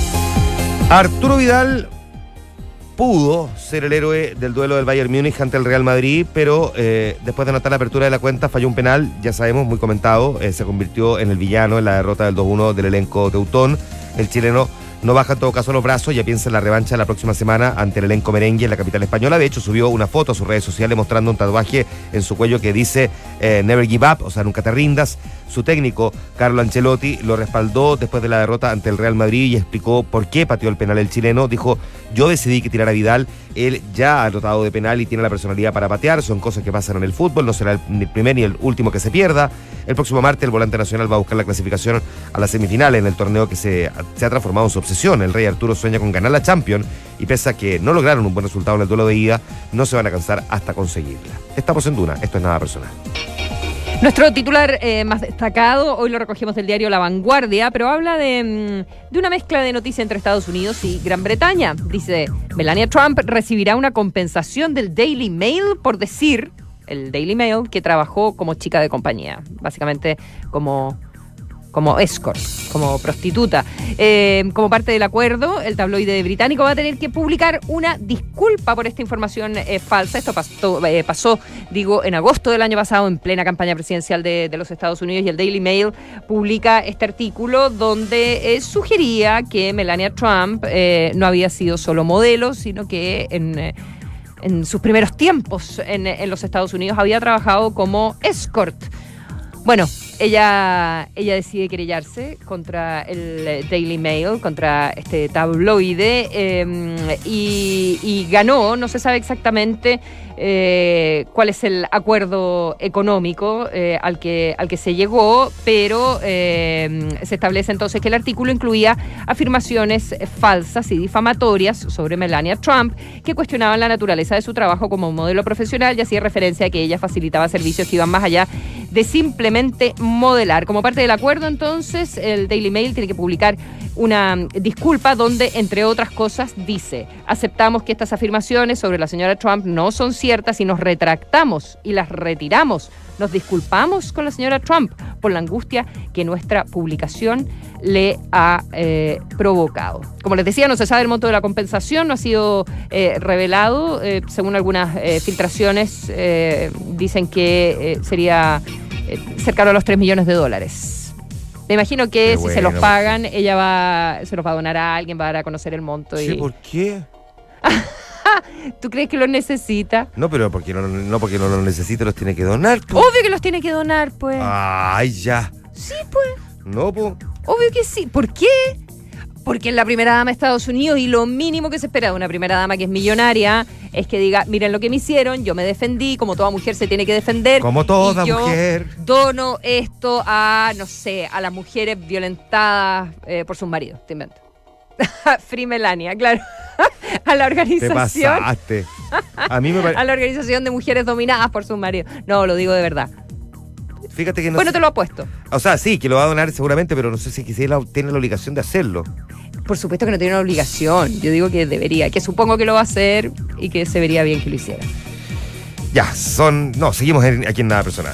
Arturo Vidal pudo ser el héroe del duelo del Bayern Múnich ante el Real Madrid, pero eh, después de anotar la apertura de la cuenta falló un penal, ya sabemos, muy comentado, eh, se convirtió en el villano en la derrota del dos uno del elenco teutón. El chileno no baja en todo caso los brazos, ya piensa en la revancha la próxima semana ante el elenco merengue en la capital española. De hecho, subió una foto a sus redes sociales mostrando un tatuaje en su cuello que dice eh, Never Give Up, o sea, nunca te rindas. Su técnico, Carlo Ancelotti, lo respaldó después de la derrota ante el Real Madrid y explicó por qué pateó el penal el chileno. Dijo, yo decidí que tirara Vidal, él ya ha anotado de penal y tiene la personalidad para patear, son cosas que pasan en el fútbol, no será el, ni el primer ni el último que se pierda. El próximo martes el volante nacional va a buscar la clasificación a las semifinales en el torneo que se, se ha transformado en su obsesión. El Rey Arturo sueña con ganar la Champions y pese a que no lograron un buen resultado en el duelo de ida, no se van a cansar hasta conseguirla. Estamos en Duna, esto es Nada Personal. Nuestro titular eh, más destacado, hoy lo recogemos del diario La Vanguardia, pero habla de, de una mezcla de noticias entre Estados Unidos y Gran Bretaña. Dice, Melania Trump recibirá una compensación del Daily Mail por decir, el Daily Mail, que trabajó como chica de compañía, básicamente como... como escort, como prostituta. Eh, como parte del acuerdo, el tabloide británico va a tener que publicar una disculpa por esta información eh, falsa. Esto pasó, eh, pasó, digo, en agosto del año pasado, en plena campaña presidencial de, de los Estados Unidos, y el Daily Mail publica este artículo donde eh, sugería que Melania Trump eh, no había sido solo modelo, sino que en... Eh, en sus primeros tiempos en, en los Estados Unidos había trabajado como escort. Bueno, ella, ella decide querellarse contra el Daily Mail, contra este tabloide, eh, y, y ganó. No se sabe exactamente eh, cuál es el acuerdo económico eh, al, que, al que se llegó, pero eh, se establece entonces que el artículo incluía afirmaciones falsas y difamatorias sobre Melania Trump que cuestionaban la naturaleza de su trabajo como modelo profesional y hacía referencia a que ella facilitaba servicios que iban más allá de simplemente modelar. Como parte del acuerdo, entonces, el Daily Mail tiene que publicar una disculpa donde, entre otras cosas, dice: aceptamos que estas afirmaciones sobre la señora Trump no son ciertas y nos retractamos y las retiramos. Nos disculpamos con la señora Trump por la angustia que nuestra publicación le ha eh, provocado. Como les decía, no se sabe el monto de la compensación, no ha sido eh, revelado. Eh, según algunas eh, filtraciones, eh, dicen que eh, sería eh, cercano a los tres millones de dólares. Me imagino que Qué si bueno. se los pagan, ella va, se los va a donar a alguien, va a dar a conocer el monto. Sí, Y... ¿por qué? ¿Tú crees que los necesita? No, pero porque no, no porque no los necesite, los tiene que donar. po. Obvio que los tiene que donar, pues. Ay, ya. Sí, pues. No, pues. Obvio que sí. ¿Por qué? Porque es la primera dama de Estados Unidos y lo mínimo que se espera de una primera dama que es millonaria es que diga, miren lo que me hicieron, yo me defendí, como toda mujer se tiene que defender. Como toda y yo mujer. dono esto a, no sé, a las mujeres violentadas eh, por sus maridos, te invento. Free Melania, claro. A la Te organización. pasaste. A mí me parece. A la organización de mujeres dominadas por sus maridos. No, lo digo de verdad. Fíjate que no. Bueno, sé- te lo apuesto. O sea, sí, que lo va a donar seguramente, pero no sé si quisiera tiene la obligación de hacerlo. Por supuesto que no tiene una obligación. Yo digo que debería, que supongo que lo va a hacer y que se vería bien que lo hiciera. Ya, son. No, seguimos en- aquí en Nada Personal.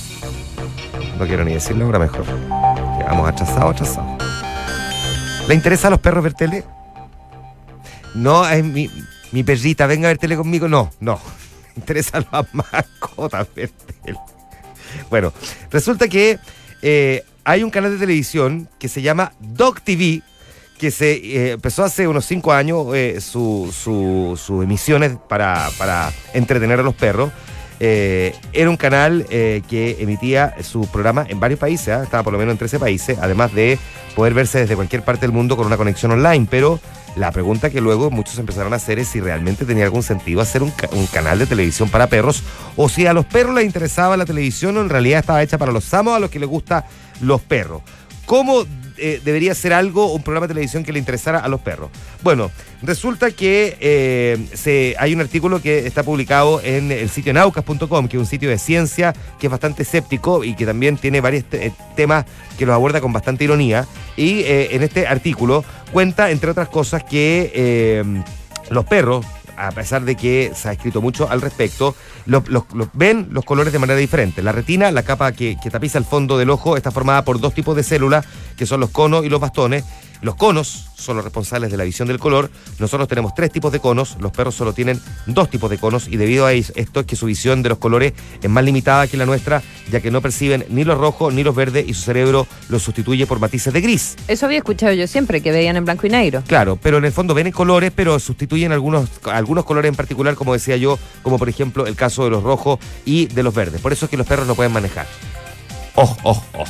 No quiero ni decirlo ahora mejor. Llegamos atrasados, atrasados. ¿Le interesa a los perros ver tele? No, es mi, mi perrita, venga a ver tele conmigo. No, no. Me interesan las mascotas ver tele. Bueno, resulta que eh, hay un canal de televisión que se llama Dog T V, que se eh, empezó hace unos cinco años eh, sus su, su emisiones para, para entretener a los perros. Eh, era un canal eh, que emitía su programa en varios países, ¿eh? Estaba por lo menos en trece países, además de poder verse desde cualquier parte del mundo con una conexión online, pero la pregunta que luego muchos empezaron a hacer es si realmente tenía algún sentido hacer un, ca- un canal de televisión para perros, o si a los perros les interesaba la televisión o en realidad estaba hecha para los amos, a los que les gustan los perros. ¿Cómo eh, debería ser algo, un programa de televisión que le interesara a los perros? Bueno, resulta que eh, se, hay un artículo que está publicado en el sitio naucas punto com, que es un sitio de ciencia que es bastante escéptico y que también tiene varios te- temas que los aborda con bastante ironía. Y eh, en este artículo cuenta, entre otras cosas, que eh, los perros, a pesar de que se ha escrito mucho al respecto, los, los, los ven los colores de manera diferente. La retina, la capa que, que tapiza el fondo del ojo, está formada por dos tipos de células, que son los conos y los bastones. Los conos son los responsables de la visión del color. Nosotros tenemos tres tipos de conos, los perros solo tienen dos tipos de conos, y debido a esto es que su visión de los colores es más limitada que la nuestra, ya que no perciben ni los rojos ni los verdes y su cerebro los sustituye por matices de gris. Eso había escuchado yo siempre, que veían en blanco y negro. Claro, pero en el fondo ven en colores, pero sustituyen algunos, algunos colores en particular, como decía yo, como por ejemplo el caso de los rojos y de los verdes. Por eso es que los perros no pueden manejar. ¡Oh, oh, oh!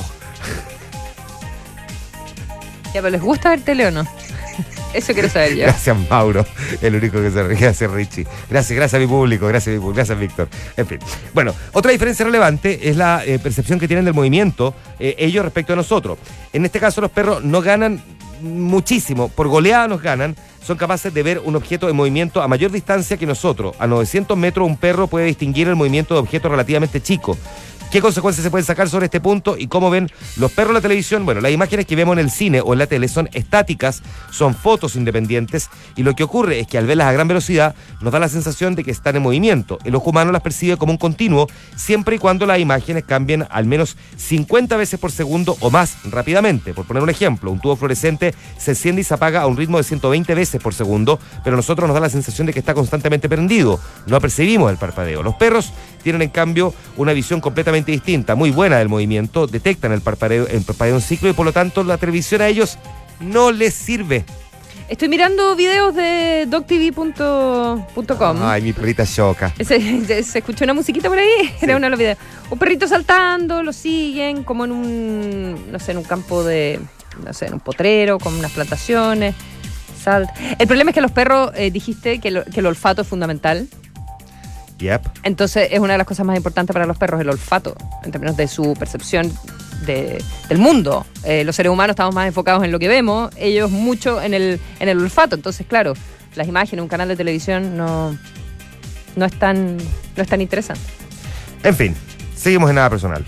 Ya, pero ¿les gusta ver tele o no? Eso quiero saber yo. Gracias, Mauro, el único que se ríe. Gracias, Richie. Gracias, gracias a mi público, gracias a mi público, gracias, Víctor. En fin. Bueno, otra diferencia relevante es la eh, percepción que tienen del movimiento eh, ellos respecto a nosotros. En este caso, los perros no ganan muchísimo, por goleada nos ganan. Son capaces de ver un objeto en movimiento a mayor distancia que nosotros. A novecientos metros un perro puede distinguir el movimiento de objetos relativamente chicos. ¿Qué consecuencias se pueden sacar sobre este punto y cómo ven los perros en la televisión? Bueno, las imágenes que vemos en el cine o en la tele son estáticas, son fotos independientes, y lo que ocurre es que al verlas a gran velocidad nos da la sensación de que están en movimiento. El ojo humano las percibe como un continuo, siempre y cuando las imágenes cambien al menos cincuenta veces por segundo o más rápidamente. Por poner un ejemplo, un tubo fluorescente se enciende y se apaga a un ritmo de ciento veinte veces por segundo, pero a nosotros nos da la sensación de que está constantemente prendido. No percibimos el parpadeo. Los perros tienen en cambio una visión completamente distinta, muy buena del movimiento, detectan el parpadeo, el parpadeo en ciclo, y por lo tanto la televisión a ellos no les sirve. Estoy mirando videos de doc t v punto com. Ay, mi perrita choca. Se, se, se escuchó una musiquita por ahí, sí. Era uno de los videos. Un perrito saltando, lo siguen como en un, no sé, en un campo de, no sé, en un potrero, con unas plantaciones. Salta. El problema es que los perros, eh, dijiste que, lo, que el olfato es fundamental. Yep. Entonces es una de las cosas más importantes para los perros, el olfato, en términos de su percepción de, del mundo. Eh, los seres humanos estamos más enfocados en lo que vemos, ellos mucho en el, en el olfato. Entonces, claro, las imágenes, un canal de televisión no, no, es tan, no es tan interesante. En fin, seguimos en Nada Personal.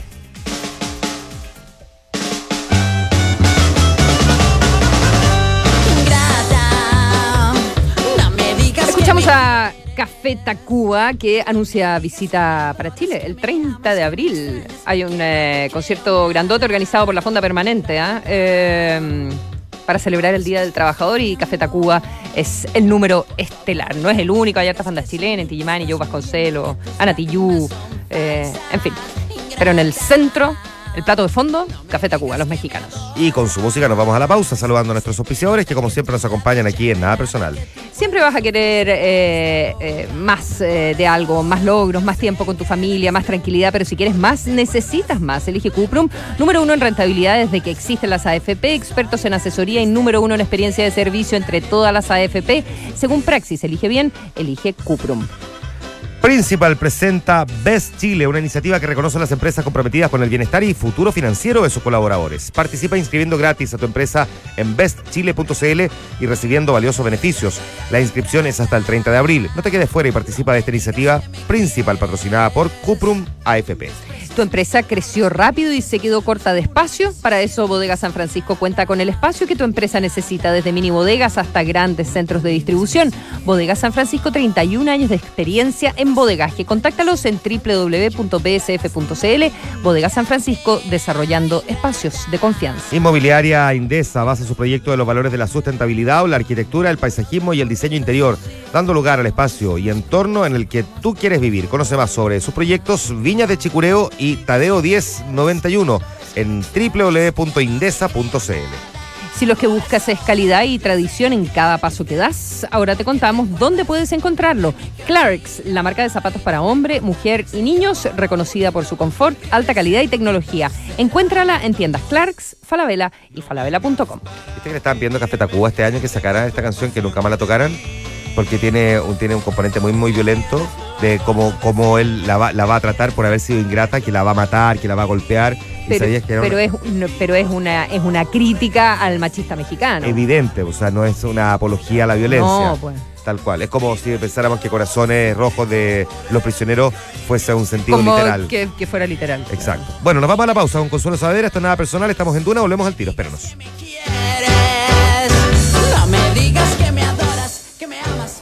Escuchamos a Café Tacuba, que anuncia visita para Chile el treinta de abril. Hay un eh, concierto grandote organizado por la Fonda Permanente ¿eh? Eh, para celebrar el Día del Trabajador, y Café Tacuba es el número estelar. No es el único, hay hartas bandas chilenas, Inti Illimani, Joe Vasconcelos, Ana Tijoux, eh, en fin. Pero en el centro, el plato de fondo, Café Tacuba, los mexicanos. Y con su música nos vamos a la pausa, saludando a nuestros auspiciadores que como siempre nos acompañan aquí en Nada Personal. Siempre vas a querer eh, eh, más eh, de algo, más logros, más tiempo con tu familia, más tranquilidad, pero si quieres más, necesitas más. Elige Cuprum, número uno en rentabilidad desde que existen las A F P, expertos en asesoría y número uno en experiencia de servicio entre todas las A F P. Según Praxis, elige bien, elige Cuprum. Principal presenta Best Chile, una iniciativa que reconoce a las empresas comprometidas con el bienestar y futuro financiero de sus colaboradores. Participa inscribiendo gratis a tu empresa en best chile punto c l y recibiendo valiosos beneficios. La inscripción es hasta el treinta de abril. No te quedes fuera y participa de esta iniciativa Principal, patrocinada por Cuprum A F P. Tu empresa creció rápido y se quedó corta de espacio. Para eso, Bodega San Francisco cuenta con el espacio que tu empresa necesita, desde mini bodegas hasta grandes centros de distribución. Bodega San Francisco, treinta y un años de experiencia en bodegaje. Contáctalos en doble u doble u doble u punto b s f punto c l. Bodega San Francisco, desarrollando espacios de confianza. Inmobiliaria Indesa basa su proyecto de los valores de la sustentabilidad, la arquitectura, el paisajismo y el diseño interior, dando lugar al espacio y entorno en el que tú quieres vivir. Conoce más sobre sus proyectos Viñas de Chicureo y Tadeo diez noventa y uno en doble u doble u doble u punto indesa punto c l. Si lo que buscas es calidad y tradición en cada paso que das, ahora te contamos dónde puedes encontrarlo. Clarks, la marca de zapatos para hombre, mujer y niños, reconocida por su confort, alta calidad y tecnología. Encuéntrala en tiendas Clarks, Falabella y falabella punto com. ¿Viste que le estaban pidiendo a Café Tacuba este año que sacara esta canción, que nunca más la tocaran? Porque tiene un, tiene un componente muy, muy violento de cómo, cómo él la va, la va a tratar por haber sido ingrata, que la va a matar, que la va a golpear. Pero, y que pero, una... es, pero es una es una crítica al machista mexicano. Evidente, o sea, no es una apología a la violencia. No, pues. Tal cual. Es como si pensáramos que Corazones Rojos de los Prisioneros fuese un sentido como literal. Que, que fuera literal. Exacto. Bueno, nos vamos a la pausa con Consuelo Saavedra. Esto es Nada Personal. Estamos en Duna. Volvemos al tiro. Espéranos. No me digas que me adoras, que me amas.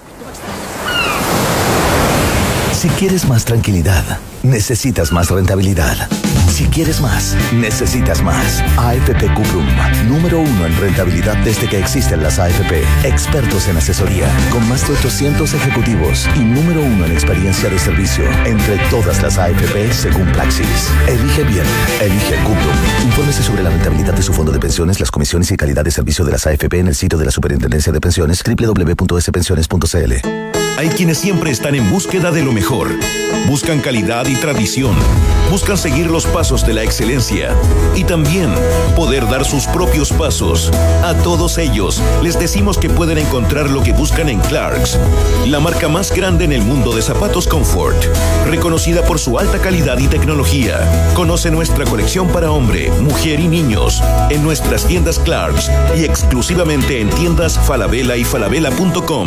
Si quieres más tranquilidad, necesitas más rentabilidad. Si quieres más, necesitas más. A F P Cuprum, número uno en rentabilidad desde que existen las A F P. Expertos en asesoría, con más de ochocientos ejecutivos y número uno en experiencia de servicio entre todas las A F P según Praxis. Elige bien, elige Cuprum. Infórmese sobre la rentabilidad de su fondo de pensiones, las comisiones y calidad de servicio de las A F P en el sitio de la Superintendencia de Pensiones doble u doble u doble u punto s pensiones punto c l. Hay quienes siempre están en búsqueda de lo mejor. Buscan calidad y tradición. Buscan seguir los pasos de la excelencia. Y también poder dar sus propios pasos. A todos ellos les decimos que pueden encontrar lo que buscan en Clarks, la marca más grande en el mundo de zapatos confort, reconocida por su alta calidad y tecnología. Conoce nuestra colección para hombre, mujer y niños en nuestras tiendas Clarks y exclusivamente en tiendas Falabella y falabella punto com.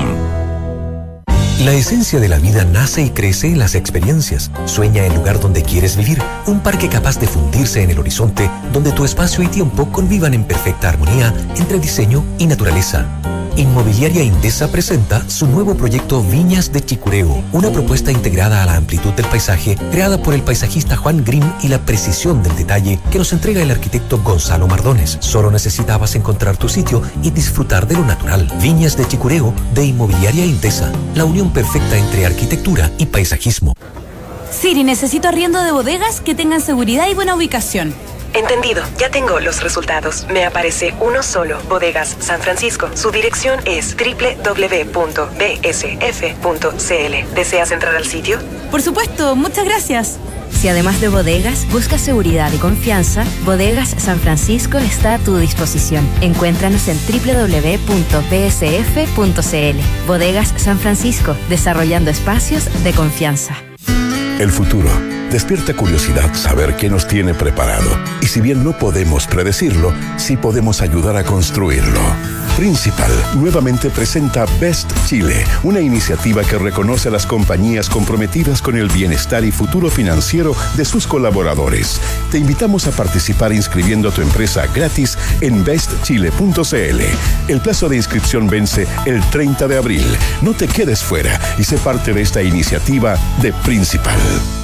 La esencia de la vida nace y crece en las experiencias. Sueña el lugar donde quieres vivir, un parque capaz de fundirse en el horizonte, donde tu espacio y tiempo convivan en perfecta armonía entre diseño y naturaleza. Inmobiliaria Indesa presenta su nuevo proyecto Viñas de Chicureo, una propuesta integrada a la amplitud del paisaje, creada por el paisajista Juan Grimm y la precisión del detalle que nos entrega el arquitecto Gonzalo Mardones. Solo necesitabas encontrar tu sitio y disfrutar de lo natural. Viñas de Chicureo de Inmobiliaria Indesa, la unión perfecta entre arquitectura y paisajismo. Siri, necesito arriendo de bodegas que tengan seguridad y buena ubicación. Entendido, ya tengo los resultados. Me aparece uno solo, Bodegas San Francisco. Su dirección es doble u doble u doble u punto b s f punto c l. ¿Deseas entrar al sitio? Por supuesto, muchas gracias. Si además de bodegas buscas seguridad y confianza, Bodegas San Francisco está a tu disposición. Encuéntranos en doble u doble u doble u punto b s f punto c l. Bodegas San Francisco, desarrollando espacios de confianza. El futuro despierta curiosidad saber qué nos tiene preparado. Y si bien no podemos predecirlo, sí podemos ayudar a construirlo. Principal nuevamente presenta Best Chile, una iniciativa que reconoce a las compañías comprometidas con el bienestar y futuro financiero de sus colaboradores. Te invitamos a participar inscribiendo a tu empresa gratis en best chile punto c l. El plazo de inscripción vence el treinta de abril. No te quedes fuera y sé parte de esta iniciativa de Principal.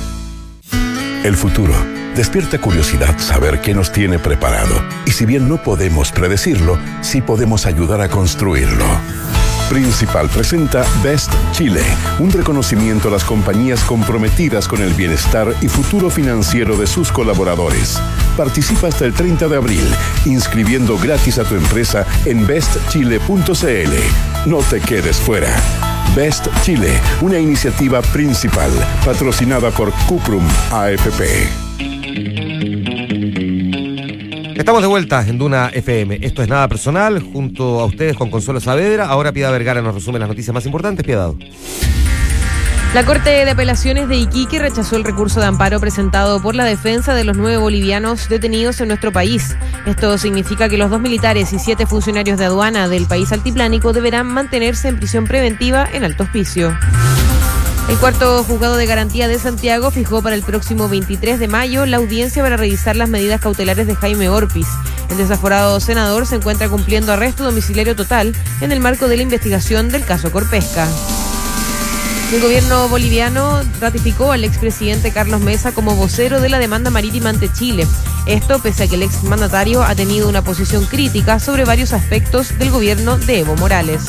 El futuro despierta curiosidad saber qué nos tiene preparado. Y si bien no podemos predecirlo, sí podemos ayudar a construirlo. Principal presenta Best Chile, un reconocimiento a las compañías comprometidas con el bienestar y futuro financiero de sus colaboradores. Participa hasta el treinta de abril, inscribiendo gratis a tu empresa en best chile punto c l. No te quedes fuera. Best Chile, una iniciativa Principal, patrocinada por Cuprum A F P. Estamos de vuelta en Duna F M. Esto es Nada Personal, junto a ustedes con Consuelo Saavedra. Ahora Piedad Vergara nos resume las noticias más importantes. Piedad. La Corte de Apelaciones de Iquique rechazó el recurso de amparo presentado por la defensa de los nueve bolivianos detenidos en nuestro país. Esto significa que los dos militares y siete funcionarios de aduana del país altiplánico deberán mantenerse en prisión preventiva en Alto Hospicio. El cuarto juzgado de garantía de Santiago fijó para el próximo veintitrés de mayo la audiencia para revisar las medidas cautelares de Jaime Orpiz. El desaforado senador se encuentra cumpliendo arresto domiciliario total en el marco de la investigación del caso Corpesca. El gobierno boliviano ratificó al expresidente Carlos Mesa como vocero de la demanda marítima ante Chile. Esto pese a que el exmandatario ha tenido una posición crítica sobre varios aspectos del gobierno de Evo Morales.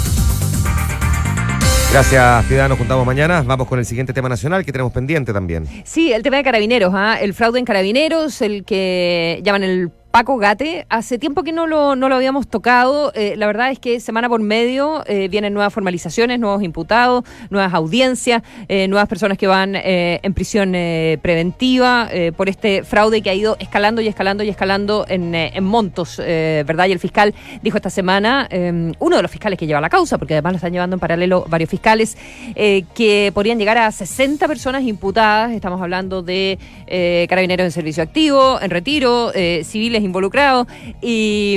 Gracias, Piedad. Nos juntamos mañana. Vamos con el siguiente tema nacional que tenemos pendiente también. Sí, el tema de Carabineros, ¿eh? El fraude en Carabineros, el que llaman el Paco Gate, hace tiempo que no lo, no lo habíamos tocado. Eh, la verdad es que semana por medio eh, vienen nuevas formalizaciones, nuevos imputados, nuevas audiencias, eh, nuevas personas que van eh, en prisión eh, preventiva eh, por este fraude que ha ido escalando y escalando y escalando en, eh, en montos, eh, ¿verdad? Y el fiscal dijo esta semana, eh, uno de los fiscales que lleva la causa, porque además lo están llevando en paralelo varios fiscales, eh, que podrían llegar a sesenta personas imputadas. Estamos hablando de eh, carabineros en servicio activo, en retiro, eh, civiles involucrados, y,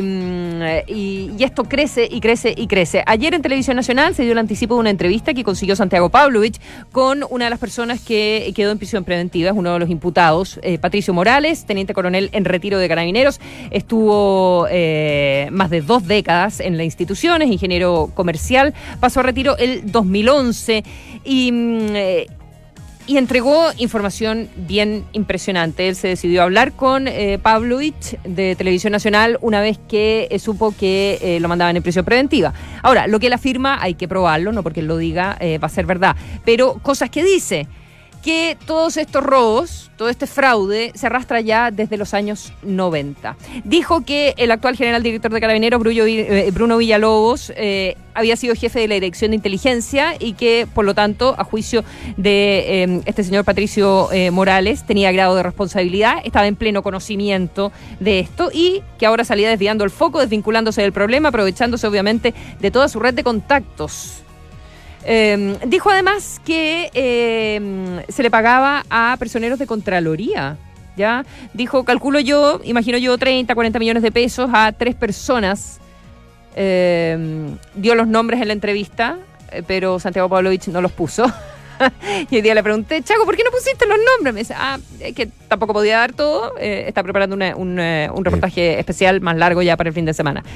y, y esto crece y crece y crece. Ayer en Televisión Nacional se dio el anticipo de una entrevista que consiguió Santiago Pavlovich con una de las personas que quedó en prisión preventiva, es uno de los imputados, eh, Patricio Morales, teniente coronel en retiro de Carabineros, estuvo eh, más de dos décadas en la institución, es ingeniero comercial, pasó a retiro el dos mil once y... Eh, Y entregó información bien impresionante. Él se decidió a hablar con eh, Pavlovich de Televisión Nacional una vez que eh, supo que eh, lo mandaban en prisión preventiva. Ahora, lo que él afirma hay que probarlo, no porque él lo diga eh, va a ser verdad. Pero cosas que dice, que todos estos robos, todo este fraude se arrastra ya desde los años noventa. Dijo que el actual general director de Carabineros, Bruno Villalobos, eh, había sido jefe de la Dirección de Inteligencia y que, por lo tanto, a juicio de eh, este señor Patricio eh, Morales, tenía grado de responsabilidad, estaba en pleno conocimiento de esto y que ahora salía desviando el foco, desvinculándose del problema, aprovechándose, obviamente, de toda su red de contactos. Eh, dijo además que eh, se le pagaba a personeros de Contraloría, ¿ya? Dijo, calculo yo, imagino yo, treinta, cuarenta millones de pesos a tres personas. Eh, dio los nombres en la entrevista, eh, pero Santiago Pavlovich no los puso. Y hoy día le pregunté, Chaco, ¿por qué no pusiste los nombres? Me dice, ah, es que tampoco podía dar todo, eh, está preparando una, un, eh, un reportaje especial más largo ya para el fin de semana.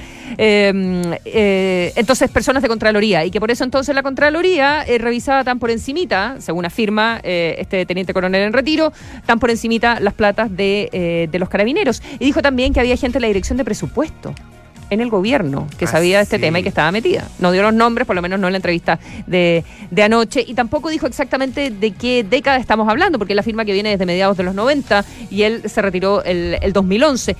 Eh, eh, entonces, personas de Contraloría, y que por eso entonces la Contraloría eh, revisaba tan por encimita, según afirma eh, este teniente coronel en retiro, tan por encimita las platas de, eh, de los carabineros. Y dijo también que había gente en la dirección de presupuesto en el gobierno que sabía de este sí. tema y que estaba metida. No dio los nombres, por lo menos no en la entrevista de, de anoche, y tampoco dijo exactamente de qué década estamos hablando, porque él afirma que viene desde mediados de los noventa y él se retiró el, el dos mil once.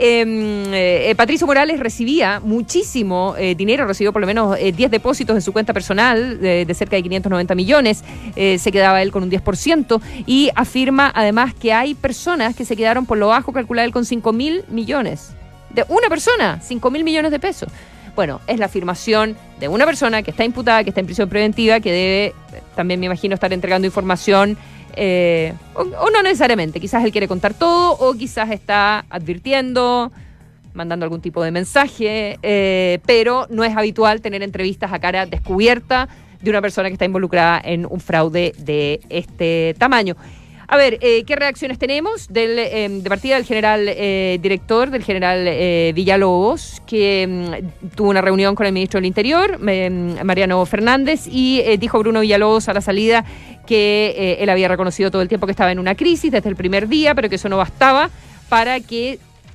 Eh, eh, Patricio Morales recibía muchísimo eh, dinero, recibió por lo menos eh, diez depósitos en su cuenta personal de, de cerca de quinientos noventa millones, eh, se quedaba él con un diez por ciento, y afirma además que hay personas que se quedaron por lo bajo, calculada él con cinco mil millones. De una persona, cinco mil millones de pesos. Bueno, es la afirmación de una persona que está imputada, que está en prisión preventiva, que debe, también me imagino, estar entregando información, eh, o, o no necesariamente, quizás él quiere contar todo, o quizás está advirtiendo, mandando algún tipo de mensaje, eh, pero no es habitual tener entrevistas a cara descubierta de una persona que está involucrada en un fraude de este tamaño. A ver, eh, ¿qué reacciones tenemos? Del, eh, de partida del general eh, director, del general eh, Villalobos, que mm, tuvo una reunión con el ministro del Interior, eh, Mariano Fernández, y eh, dijo Bruno Villalobos a la salida que eh, él había reconocido todo el tiempo que estaba en una crisis desde el primer día, pero que eso no bastaba para que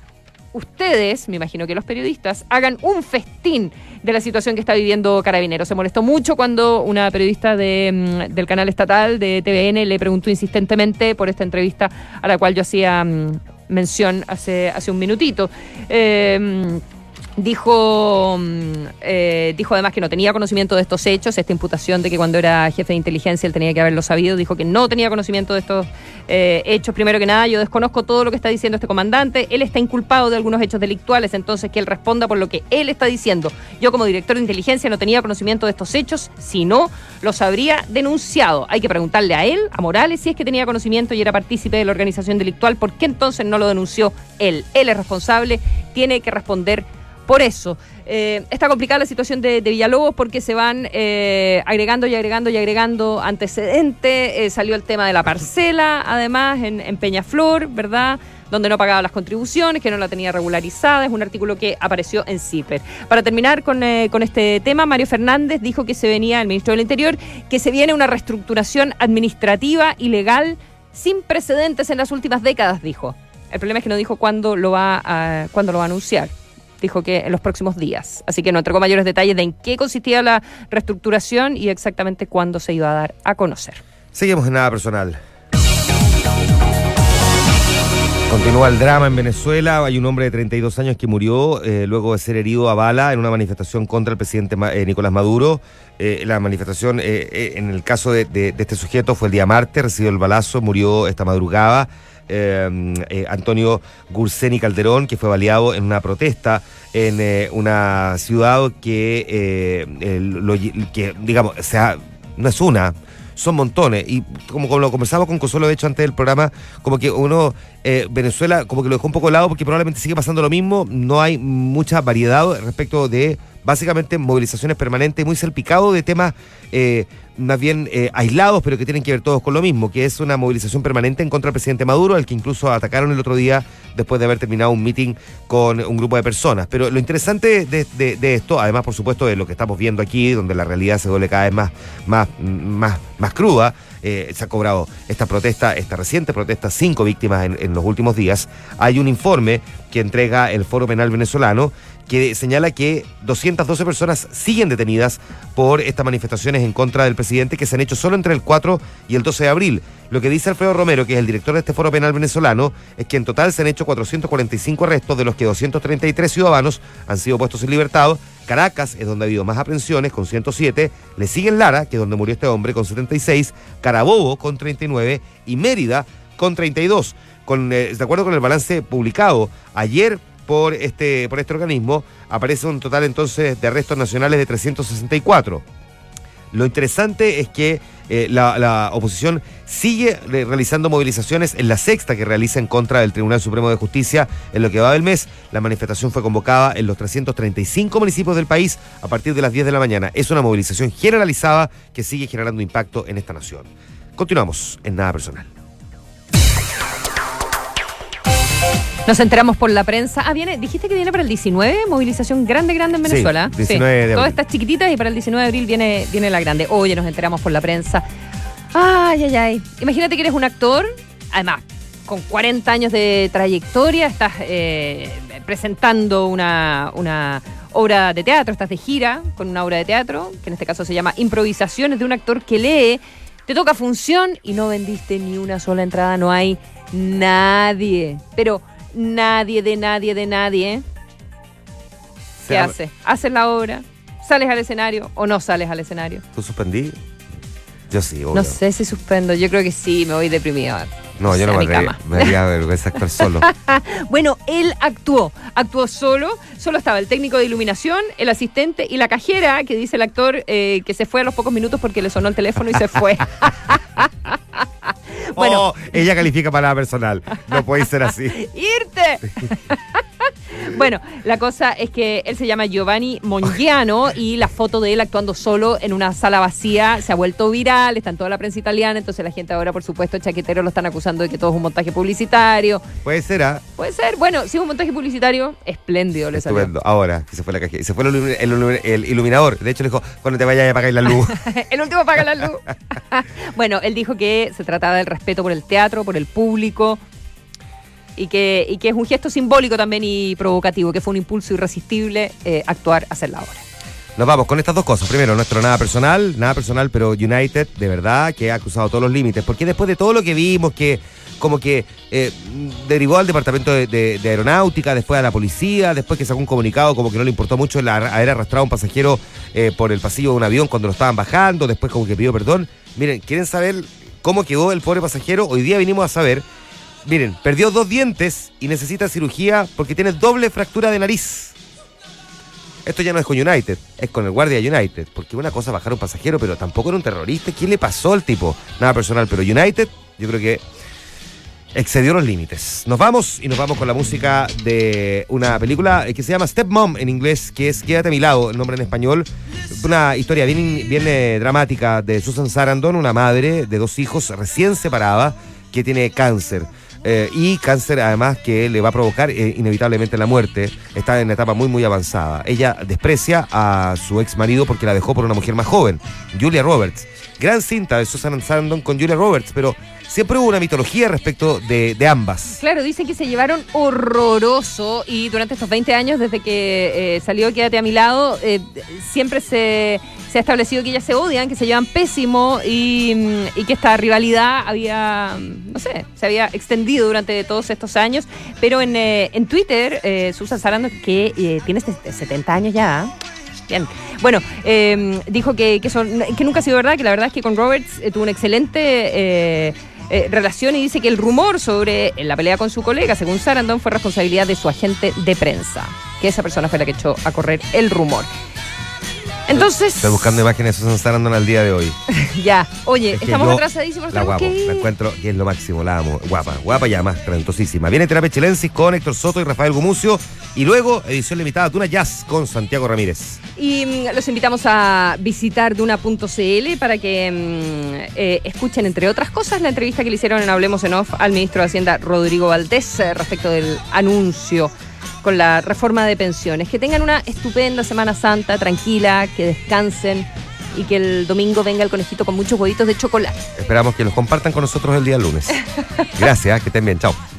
ustedes, me imagino que los periodistas, hagan un festín de la situación que está viviendo Carabineros. Se molestó mucho cuando una periodista de, del canal estatal de T V N le preguntó insistentemente por esta entrevista a la cual yo hacía um, mención hace, hace un minutito. Eh, Dijo, eh, dijo además que no tenía conocimiento de estos hechos, esta imputación de que cuando era jefe de inteligencia él tenía que haberlo sabido. Dijo que no tenía conocimiento de estos eh, hechos. Primero que nada, yo desconozco todo lo que está diciendo este comandante. Él está inculpado de algunos hechos delictuales, entonces que él responda por lo que él está diciendo. Yo, como director de inteligencia, no tenía conocimiento de estos hechos, si no, los habría denunciado. Hay que preguntarle a él, a Morales, si es que tenía conocimiento y era partícipe de la organización delictual, ¿por qué entonces no lo denunció él? Él es responsable, tiene que responder por eso. Eh, está complicada la situación de, de Villalobos porque se van eh, agregando y agregando y agregando antecedentes. Eh, salió el tema de la parcela, además, en, en Peñaflor, ¿verdad?, donde no pagaba las contribuciones, que no la tenía regularizada. Es un artículo que apareció en CIPER. Para terminar con, eh, con este tema, Mario Fernández dijo que se venía, el ministro del Interior, que se viene una reestructuración administrativa y legal sin precedentes en las últimas décadas, dijo. El problema es que no dijo cuándo lo va a, cuándo lo va a anunciar. Dijo que en los próximos días. Así que no entregó mayores detalles de en qué consistía la reestructuración y exactamente cuándo se iba a dar a conocer. Seguimos en Nada Personal. Continúa el drama en Venezuela. Hay un hombre de treinta y dos años que murió eh, luego de ser herido a bala en una manifestación contra el presidente eh, Nicolás Maduro. Eh, la manifestación, eh, eh, en el caso de, de, de este sujeto, fue el día martes, recibió el balazo, murió esta madrugada. Eh, eh, Antonio Gurseni Calderón, que fue baleado en una protesta en eh, una ciudad que, eh, eh, lo, que digamos, o sea, no es una... son montones, y como, como lo conversamos con Consuelo, de hecho, antes del programa, como que uno, eh, Venezuela, como que lo dejó un poco de lado porque probablemente sigue pasando lo mismo, no hay mucha variedad respecto de, básicamente, movilizaciones permanentes, muy salpicado de temas eh, más bien eh, aislados, pero que tienen que ver todos con lo mismo, que es una movilización permanente en contra del presidente Maduro, al que incluso atacaron el otro día después de haber terminado un meeting con un grupo de personas. Pero lo interesante de, de, de esto, además, por supuesto, de lo que estamos viendo aquí, donde la realidad se vuelve cada vez más, más, más, más cruda, eh, se ha cobrado esta protesta, esta reciente protesta, cinco víctimas en, en los últimos días. Hay un informe que entrega el Foro Penal Venezolano que señala que doscientas doce personas siguen detenidas por estas manifestaciones en contra del presidente, que se han hecho solo entre el cuatro y el doce de abril. Lo que dice Alfredo Romero, que es el director de este Foro Penal Venezolano, es que en total se han hecho cuatrocientos cuarenta y cinco arrestos, de los que doscientos treinta y tres ciudadanos han sido puestos en libertad. Caracas es donde ha habido más aprehensiones, con ciento siete. Le siguen Lara, que es donde murió este hombre, con setenta y seis. Carabobo, con treinta y nueve. Y Mérida, con treinta y dos. Con, eh, de acuerdo con el balance publicado ayer por este, por este organismo, aparece un total entonces de arrestos nacionales de trescientos sesenta y cuatro. Lo interesante es que eh, la, la oposición sigue re realizando movilizaciones, en la sexta que realiza en contra del Tribunal Supremo de Justicia en lo que va del mes. La manifestación fue convocada en los trescientos treinta y cinco municipios del país a partir de las diez de la mañana. Es una movilización generalizada que sigue generando impacto en esta nación. Continuamos en Nada Personal. Nos enteramos por la prensa. Ah, viene, dijiste que viene para el diecinueve, movilización grande, grande en Venezuela. Sí, diecinueve de abril. Todas estas chiquititas, y para el diecinueve de abril viene, viene la grande. Oye, nos enteramos por la prensa. Ay, ay, ay. Imagínate que eres un actor, además, con cuarenta años de trayectoria, estás eh, presentando una, una obra de teatro, estás de gira con una obra de teatro, que en este caso se llama Improvisaciones, de un actor que lee, te toca función y no vendiste ni una sola entrada, no hay nadie, pero nadie, de nadie, de nadie. ¿Qué sea, haces? ¿Haces la obra? ¿Sales al escenario o no sales al escenario? ¿Tú suspendí? Yo sí, obvio. No sé si suspendo, yo creo que sí, me voy deprimida. No, yo no me daría, me daría vergüenza actuar solo. Bueno, él actuó, actuó solo, solo estaba el técnico de iluminación, el asistente y la cajera, que dice el actor eh, que se fue a los pocos minutos porque le sonó el teléfono y se fue. Bueno, oh, ella califica para nada personal, no puede ser así. ¡Irte! Bueno, la cosa es que él se llama Giovanni Mongiano y la foto de él actuando solo en una sala vacía se ha vuelto viral, está en toda la prensa italiana, entonces la gente ahora, por supuesto, chaquetero lo están acusando de que todo es un montaje publicitario. Puede ser, ¿ah? ¿eh? Puede ser, bueno, si es un montaje publicitario, espléndido le salió. Estupendo, ahora, que se fue la cajera, se fue el, el, el iluminador, de hecho le dijo, cuando te vayas a apagar la luz. El último apaga la luz. Bueno, él dijo que se trataba del respeto por el teatro, por el público, y que, y que es un gesto simbólico también y provocativo, que fue un impulso irresistible eh, actuar, hacer la obra. Nos vamos con estas dos cosas. Primero, nuestro nada personal, nada personal, pero United, de verdad, que ha cruzado todos los límites. Porque después de todo lo que vimos, que como que eh, derivó al Departamento de, de, de Aeronáutica, después a la policía, después que sacó un comunicado como que no le importó mucho el haber arrastrado a un pasajero eh, por el pasillo de un avión cuando lo estaban bajando, después como que pidió perdón. Miren, ¿quieren saber cómo quedó el pobre pasajero? Hoy día vinimos a saber. Miren, perdió dos dientes y necesita cirugía porque tiene doble fractura de nariz. Esto ya no es con United, es con el guardia de United. Porque una cosa bajar a un pasajero, pero tampoco era un terrorista. ¿Qué le pasó al tipo? Nada personal, pero United, yo creo que excedió los límites. Nos vamos y nos vamos con la música de una película que se llama Stepmom en inglés, que es Quédate a mi lado, el nombre en español. Una historia bien, bien eh, dramática de Susan Sarandon, una madre de dos hijos recién separada que tiene cáncer. Eh, y cáncer además que le va a provocar eh, inevitablemente la muerte. Está en una etapa muy muy avanzada. Ella desprecia a su ex marido porque la dejó por una mujer más joven, Julia Roberts. Gran cinta de Susan Sarandon con Julia Roberts, pero siempre hubo una mitología respecto de, de ambas. Claro, dicen que se llevaron horroroso y durante estos veinte años, desde que eh, salió Quédate a mi lado, eh, siempre se, se ha establecido que ellas se odian, que se llevan pésimo y, y que esta rivalidad había, no sé, se había extendido durante todos estos años. Pero en, eh, en Twitter, eh, Susan Sarandon, que eh, tiene setenta años ya, bien. Bueno, eh, dijo que, que, son, que nunca ha sido verdad, que la verdad es que con Roberts eh, tuvo una excelente eh, eh, relación y dice que el rumor sobre la pelea con su colega, según Sarandon, fue responsabilidad de su agente de prensa, que esa persona fue la que echó a correr el rumor. Entonces... Estoy buscando imágenes de Susan Sarandon al día de hoy. Ya, oye, es estamos yo atrasadísimos. La guapo, la encuentro que es lo máximo, la amo. Guapa, guapa y además talentosísima. Viene Terapia Chilensis con Héctor Soto y Rafael Gumucio. Y luego, edición limitada, Duna Jazz con Santiago Ramírez. Y mmm, los invitamos a visitar duna punto c l para que mmm, eh, escuchen, entre otras cosas, la entrevista que le hicieron en Hablemos en Off al ministro de Hacienda, Rodrigo Valdés, eh, respecto del anuncio con la reforma de pensiones. Que tengan una estupenda Semana Santa, tranquila, que descansen y que el domingo venga el conejito con muchos huevitos de chocolate. Esperamos que los compartan con nosotros el día lunes. Gracias, que estén bien, chao.